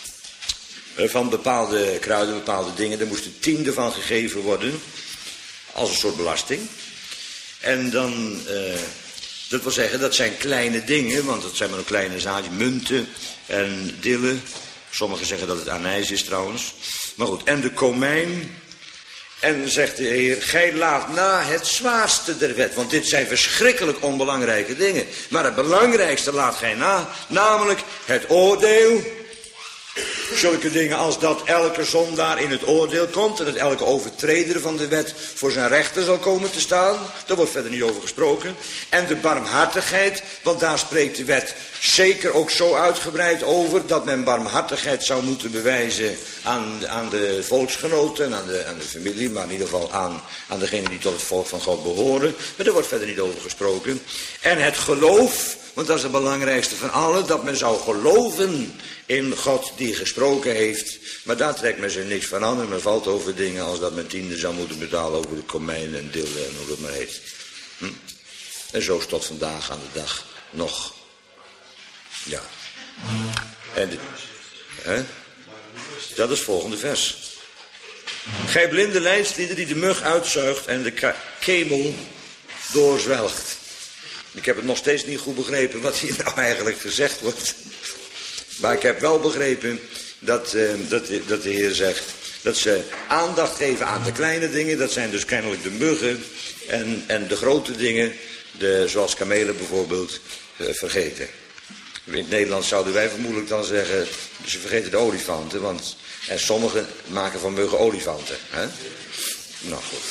van bepaalde kruiden, bepaalde dingen. Er moesten tienden van gegeven worden, als een soort belasting. En dan, uh, dat wil zeggen, dat zijn kleine dingen, want dat zijn maar een kleine zaadje, munten en dillen. Sommigen zeggen dat het anijs is trouwens. Maar goed, en de komijn. En zegt de Heer, gij laat na het zwaarste der wet. Want dit zijn verschrikkelijk onbelangrijke dingen. Maar het belangrijkste laat gij na, namelijk het oordeel. Zulke dingen als dat elke zondaar in het oordeel komt en dat elke overtreder van de wet voor zijn rechter zal komen te staan. Daar wordt verder niet over gesproken. En de barmhartigheid, want daar spreekt de wet zeker ook zo uitgebreid over dat men barmhartigheid zou moeten bewijzen aan, aan de volksgenoten en aan de, aan de familie, maar in ieder geval aan, aan degenen die tot het volk van God behoren. Maar daar wordt verder niet over gesproken. En het geloof, want dat is het belangrijkste van allen, dat men zou geloven in God die gesproken heeft. Maar daar trekt men zich niks van aan en men valt over dingen als dat men tiende zou moeten betalen over de komijn en dillen en hoe het maar heet. Hm? En zo is tot vandaag aan de dag nog. Ja. En de, hè? Dat is het volgende vers. Gij blinde leidslieden die de mug uitzuigt en de kemel doorzwelgt. Ik heb het nog steeds niet goed begrepen wat hier nou eigenlijk gezegd wordt. Maar ik heb wel begrepen dat, uh, dat, dat de Heer zegt dat ze aandacht geven aan de kleine dingen. Dat zijn dus kennelijk de muggen en, en de grote dingen, de, zoals kamelen bijvoorbeeld, uh, vergeten. In het Nederlands zouden wij vermoedelijk dan zeggen, ze vergeten de olifanten. Want, en sommigen maken van muggen olifanten. Hè? Nou goed.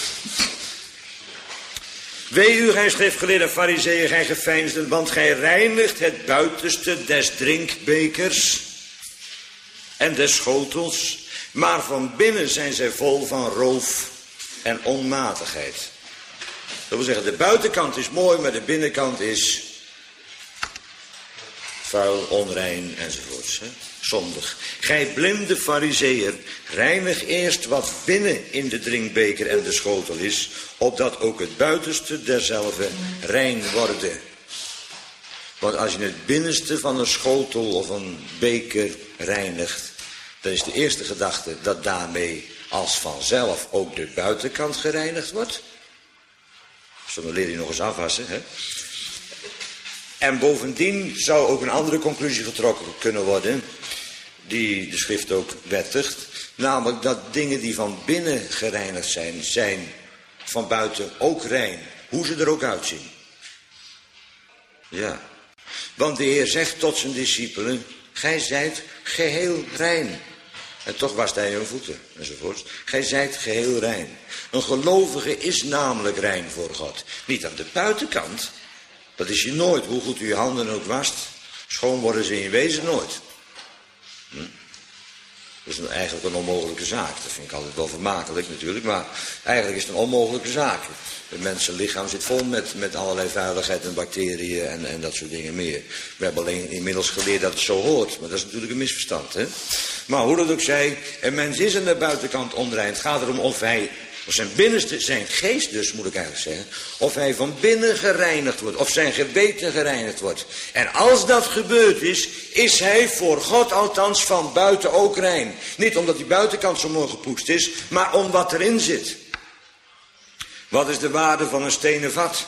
Wee u, gij schriftgeleerde farizeeën, gij geveinsden, want gij reinigt het buitenste des drinkbekers en des schotels, maar van binnen zijn zij vol van roof en onmatigheid. Dat wil zeggen, de buitenkant is mooi, maar de binnenkant is vuil, onrein enzovoorts. Hè? Zondig. Gij blinde farizeeër, reinig eerst wat binnen in de drinkbeker en de schotel is, opdat ook het buitenste derzelve rein worden. Want als je het binnenste van een schotel of een beker reinigt, dan is de eerste gedachte dat daarmee als vanzelf ook de buitenkant gereinigd wordt. Zo dan leer je nog eens afwassen, hè. En bovendien zou ook een andere conclusie getrokken kunnen worden. die de schrift ook wettigt. Namelijk dat dingen die van binnen gereinigd zijn, zijn van buiten ook rein. Hoe ze er ook uitzien. Ja. Want de Heer zegt tot zijn discipelen, gij zijt geheel rein. En toch wast hij hun voeten, enzovoort. Gij zijt geheel rein. Een gelovige is namelijk rein voor God. Niet aan de buitenkant. Dat is je nooit, hoe goed u je handen ook wast. Schoon worden ze in wezen nooit. Hm? Dat is eigenlijk een onmogelijke zaak. Dat vind ik altijd wel vermakelijk natuurlijk. Maar eigenlijk is het een onmogelijke zaak. Het mensenlichaam zit vol met, met allerlei vuiligheid en bacteriën en, en dat soort dingen meer. We hebben alleen inmiddels geleerd dat het zo hoort. Maar dat is natuurlijk een misverstand. Hè? Maar hoe dat ook zij, een mens is aan de buitenkant onrein. Het gaat erom of hij, of zijn binnenste, zijn geest dus moet ik eigenlijk zeggen. Of hij van binnen gereinigd wordt. Of zijn geweten gereinigd wordt. En als dat gebeurd is, is hij voor God althans van buiten ook rein. Niet omdat die buitenkant zo mooi gepoetst is, maar om wat erin zit. Wat is de waarde van een stenen vat?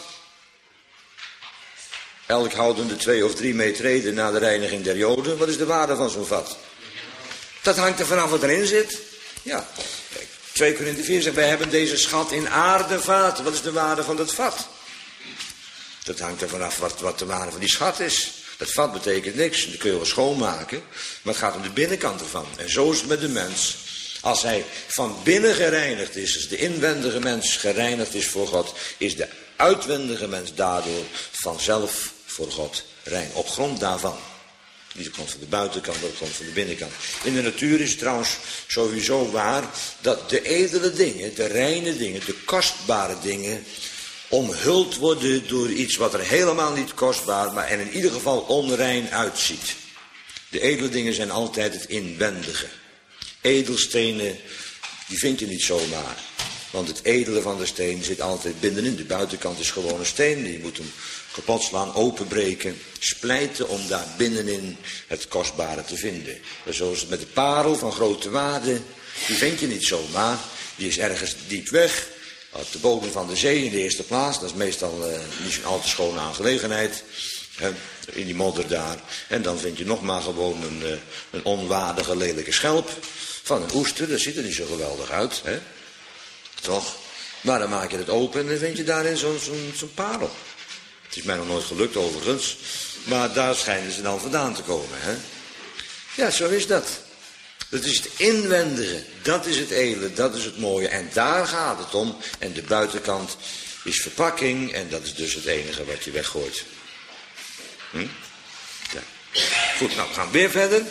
Elk houdende twee of drie metreden na de reiniging der Joden. Wat is de waarde van zo'n vat? Dat hangt er vanaf wat erin zit. Ja. twee Korinthe vier zegt, wij hebben deze schat in aardevaten. Wat is de waarde van dat vat? Dat hangt er vanaf wat, wat de waarde van die schat is. Dat vat betekent niks. Dat kun je wel schoonmaken. Maar het gaat om de binnenkant ervan. En zo is het met de mens. Als hij van binnen gereinigd is, als de inwendige mens gereinigd is voor God, is de uitwendige mens daardoor vanzelf voor God rein. Op grond daarvan. Niet op grond van de buitenkant, maar op grond van de binnenkant. In de natuur is het trouwens sowieso waar dat de edele dingen, de reine dingen, de kostbare dingen, omhuld worden door iets wat er helemaal niet kostbaar, maar en in ieder geval onrein uitziet. De edele dingen zijn altijd het inwendige. Edelstenen, die vind je niet zomaar. Want het edele van de steen zit altijd binnenin. De buitenkant is gewoon een steen. Je moet hem kapot slaan, openbreken, splijten om daar binnenin het kostbare te vinden. Zoals het met de parel van grote waarde. Die vind je niet zomaar. Die is ergens diep weg. Op de bodem van de zee in de eerste plaats. Dat is meestal uh, niet zo'n al te schone aangelegenheid. He, in die modder daar. En dan vind je nog maar gewoon een, uh, een onwaardige, lelijke schelp. Van een oester. Dat ziet er niet zo geweldig uit. Hè? Toch? Maar dan maak je het open en dan vind je daarin zo'n zo'n zo'n parel. Het is mij nog nooit gelukt overigens. Maar daar schijnen ze dan vandaan te komen. Hè? Ja, zo is dat. Dat is het inwendige. Dat is het edele. Dat is het mooie. En daar gaat het om. En de buitenkant is verpakking. En dat is dus het enige wat je weggooit. Hm? Ja. Goed, nou we gaan weer verder.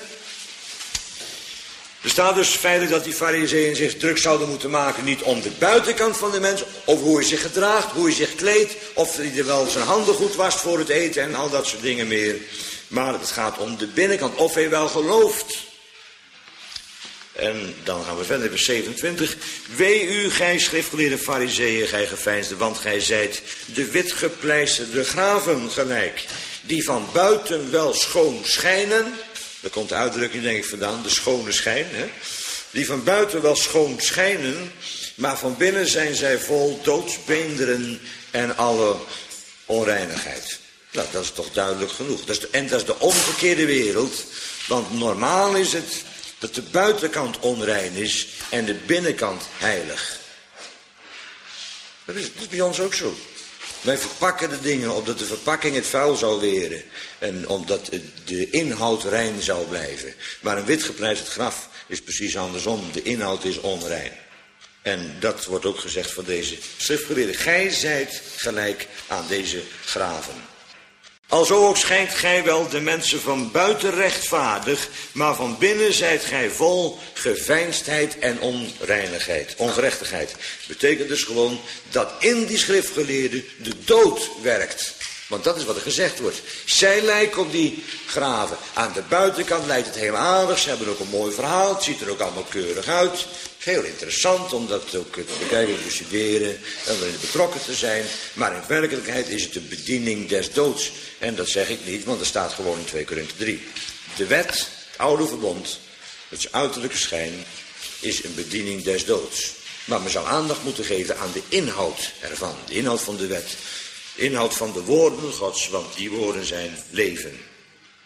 Er staat dus feitelijk dat die farizeeën zich druk zouden moeten maken, niet om de buitenkant van de mens, of hoe hij zich gedraagt, hoe hij zich kleedt, of hij er wel zijn handen goed wast voor het eten en al dat soort dingen meer. Maar het gaat om de binnenkant, of hij wel gelooft. En dan gaan we verder, vers zevenentwintig. Wee u, gij schriftgeleerde farizeeën, gij geveinsden, want gij zijt de witgepleisterde graven gelijk, die van buiten wel schoon schijnen. Daar komt de uitdrukking denk ik vandaan, de schone schijn. Hè? Die van buiten wel schoon schijnen, maar van binnen zijn zij vol doodsbeenderen en alle onreinigheid. Nou, dat is toch duidelijk genoeg. Dat is de, en dat is de omgekeerde wereld. Want normaal is het dat de buitenkant onrein is en de binnenkant heilig. Dat is, dat is bij ons ook zo. Wij verpakken de dingen opdat de verpakking het vuil zou weren. En omdat de inhoud rein zou blijven. Maar een witgepleisterd graf is precies andersom. De inhoud is onrein. En dat wordt ook gezegd van deze schriftgeleerden. Gij zijt gelijk aan deze graven. Alzo ook schijnt gij wel de mensen van buiten rechtvaardig, maar van binnen zijt gij vol geveinsdheid en onreinigheid, ongerechtigheid. Betekent dus gewoon dat in die schriftgeleerden de dood werkt. Want dat is wat er gezegd wordt. Zij lijken op die graven. Aan de buitenkant lijkt het heel aardig. Ze hebben ook een mooi verhaal. Het ziet er ook allemaal keurig uit. Heel interessant om dat ook te bekijken, te bestuderen en erin betrokken te zijn. Maar in werkelijkheid is het de bediening des doods. En dat zeg ik niet, want er staat gewoon in twee Korinthe drie. De wet, het oude verbond, het uiterlijke schijn, is een bediening des doods. Maar men zou aandacht moeten geven aan de inhoud ervan. De inhoud van de wet. De inhoud van de woorden Gods, want die woorden zijn leven.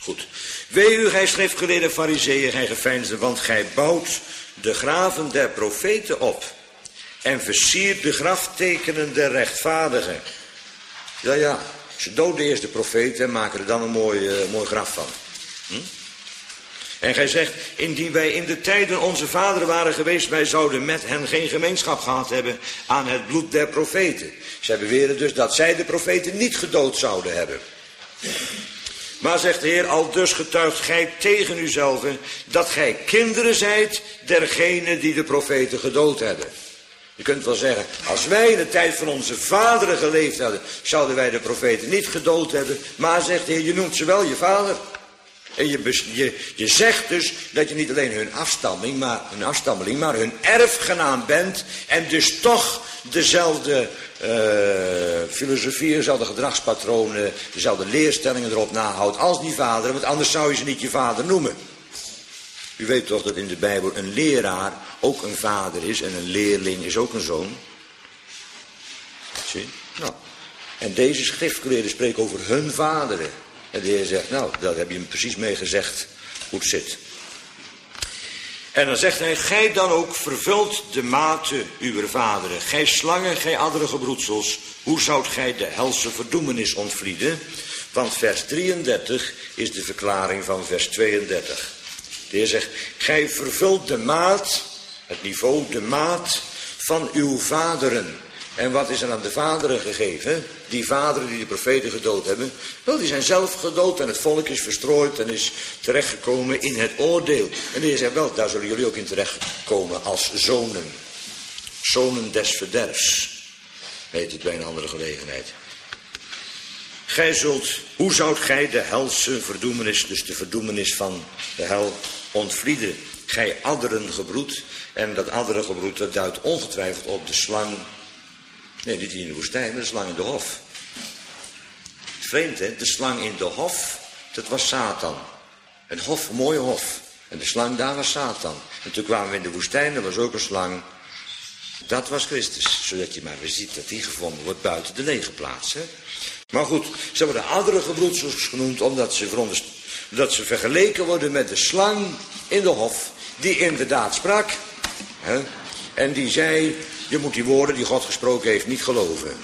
Goed. Wee u, gij schriftgeleerde farizeeën, gij geveinsden, want gij bouwt de graven der profeten op en versiert de graftekenen der rechtvaardigen. Ja, ja, ze doden eerst de profeten en maken er dan een mooi, uh, mooi graf van. Hm? En gij zegt, indien wij in de tijden onze vaderen waren geweest, wij zouden met hen geen gemeenschap gehad hebben aan het bloed der profeten. Zij beweren dus dat zij de profeten niet gedood zouden hebben. Maar zegt de Heer, al dus getuigt gij tegen uzelf dat gij kinderen zijt dergenen die de profeten gedood hebben. Je kunt wel zeggen, als wij in de tijd van onze vaderen geleefd hadden, zouden wij de profeten niet gedood hebben. Maar zegt de Heer, je noemt ze wel je vader. En je, je, je zegt dus dat je niet alleen hun afstamming, maar, hun afstammeling, maar hun erfgenaam bent. En dus toch dezelfde uh, filosofie, dezelfde gedragspatronen, dezelfde leerstellingen erop nahoudt als die vaderen. Want anders zou je ze niet je vader noemen. U weet toch dat in de Bijbel een leraar ook een vader is en een leerling is ook een zoon. Zie? Nou. En deze schriftgeleerden spreken over hun vaderen. En de Heer zegt, nou, daar heb je hem precies mee gezegd hoe het zit. En dan zegt hij, gij dan ook vervult de mate uwer vaderen. Gij slangen, gij adderige broedsels, hoe zoudt gij de helse verdoemenis ontvlieden? Want vers drieëndertig is de verklaring van vers tweeëndertig. De Heer zegt, gij vervult de maat, het niveau, de maat van uw vaderen. En wat is er aan de vaderen gegeven? Die vaderen die de profeten gedood hebben. Wel, die zijn zelf gedood en het volk is verstrooid en is terechtgekomen in het oordeel. En de Heer zegt, wel, daar zullen jullie ook in terechtkomen als zonen. Zonen des verderfs, heet het bij een andere gelegenheid. Gij zult, hoe zoudt gij de helse verdoemenis, dus de verdoemenis van de hel, ontvlieden? Gij adderen gebroed. En dat adderen gebroed, dat duidt ongetwijfeld op de slang. Nee, niet in de woestijn, maar de slang in de hof. Vreemd, hè? De slang in de hof, dat was Satan. Een hof, een mooie hof. En de slang daar was Satan. En toen kwamen we in de woestijn, er was ook een slang. Dat was Christus. Zodat je maar weer ziet dat die gevonden wordt buiten de lege plaats. Hè? Maar goed, ze worden andere gebroedsels genoemd, omdat ze, veronderst... dat ze vergeleken worden met de slang in de hof. Die inderdaad sprak. Hè? En die zei, je moet die woorden die God gesproken heeft niet geloven.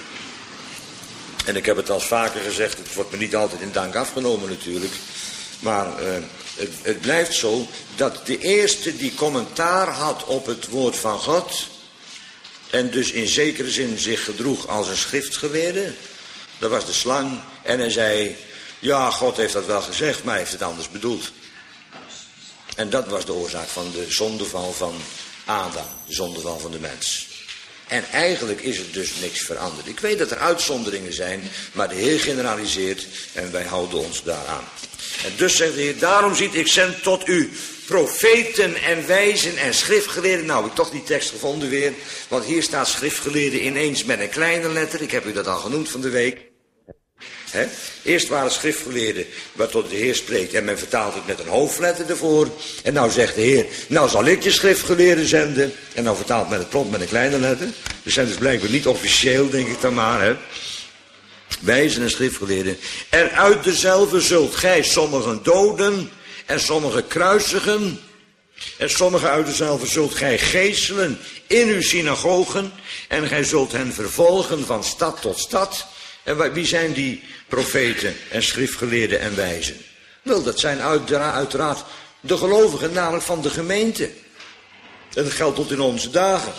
En ik heb het al vaker gezegd, het wordt me niet altijd in dank afgenomen natuurlijk. Maar uh, het, het blijft zo dat de eerste die commentaar had op het woord van God, en dus in zekere zin zich gedroeg als een schriftgeleerde, dat was de slang. En hij zei, ja, God heeft dat wel gezegd, maar hij heeft het anders bedoeld. En dat was de oorzaak van de zondeval van Adam, de zondeval van de mens. En eigenlijk is er dus niks veranderd. Ik weet dat er uitzonderingen zijn, maar de Heer generaliseert en wij houden ons daaraan. En dus zegt de Heer, daarom ziet ik zend tot u profeten en wijzen en schriftgeleerden. Nou, heb ik toch die tekst gevonden weer, want hier staat schriftgeleerden ineens met een kleine letter. Ik heb u dat al genoemd van de week. He? Eerst waren schriftgeleerden waar tot de Heer spreekt en men vertaalt het met een hoofdletter ervoor. En nou zegt de Heer, nou zal ik je schriftgeleerden zenden. En nou vertaalt men het prompt met een kleine letter. We zijn dus blijkbaar niet officieel, denk ik dan maar. Hè? Wijzen en schriftgeleerden. En uit dezelfde zult gij sommigen doden en sommigen kruisigen. En sommigen uit dezelfde zult gij geeselen in uw synagogen. En gij zult hen vervolgen van stad tot stad. En wie zijn die profeten en schriftgeleerden en wijzen? Wel, dat zijn uiteraard de gelovigen, namelijk van de gemeente. En dat geldt tot in onze dagen.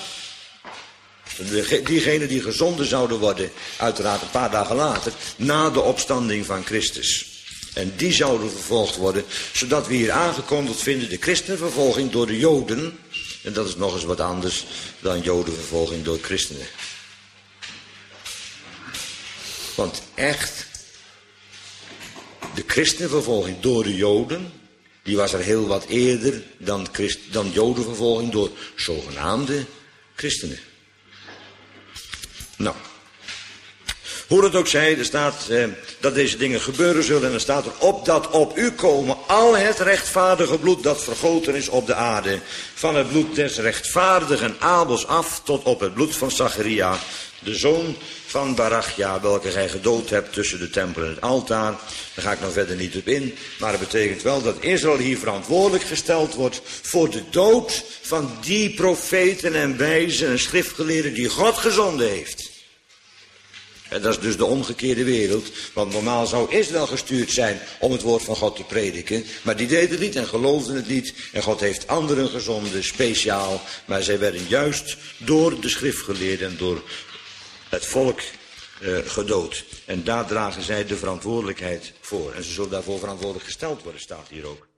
Diegenen die gezonden zouden worden, uiteraard een paar dagen later, na de opstanding van Christus. En die zouden vervolgd worden, zodat we hier aangekondigd vinden de christenvervolging door de Joden. En dat is nog eens wat anders dan Jodenvervolging door christenen. Want echt, de christenvervolging door de Joden, die was er heel wat eerder dan, Christ, dan Jodenvervolging door zogenaamde christenen. Nou, Hoe het ook zij, er staat eh, dat deze dingen gebeuren zullen. En er staat er op dat op u komen al het rechtvaardige bloed dat vergoten is op de aarde. Van het bloed des rechtvaardigen Abels af tot op het bloed van Zacharia, de zoon van Barachja, welke gij gedood hebt tussen de tempel en het altaar. Daar ga ik nog verder niet op in. Maar het betekent wel dat Israël hier verantwoordelijk gesteld wordt voor de dood van die profeten en wijzen en schriftgeleerden die God gezonden heeft. En dat is dus de omgekeerde wereld. Want normaal zou Israël gestuurd zijn om het woord van God te prediken. Maar die deden het niet en geloofden het niet. En God heeft anderen gezonden, speciaal. Maar zij werden juist door de schriftgeleerden en door het volk uh, gedood. En daar dragen zij de verantwoordelijkheid voor. En ze zullen daarvoor verantwoordelijk gesteld worden, staat hier ook.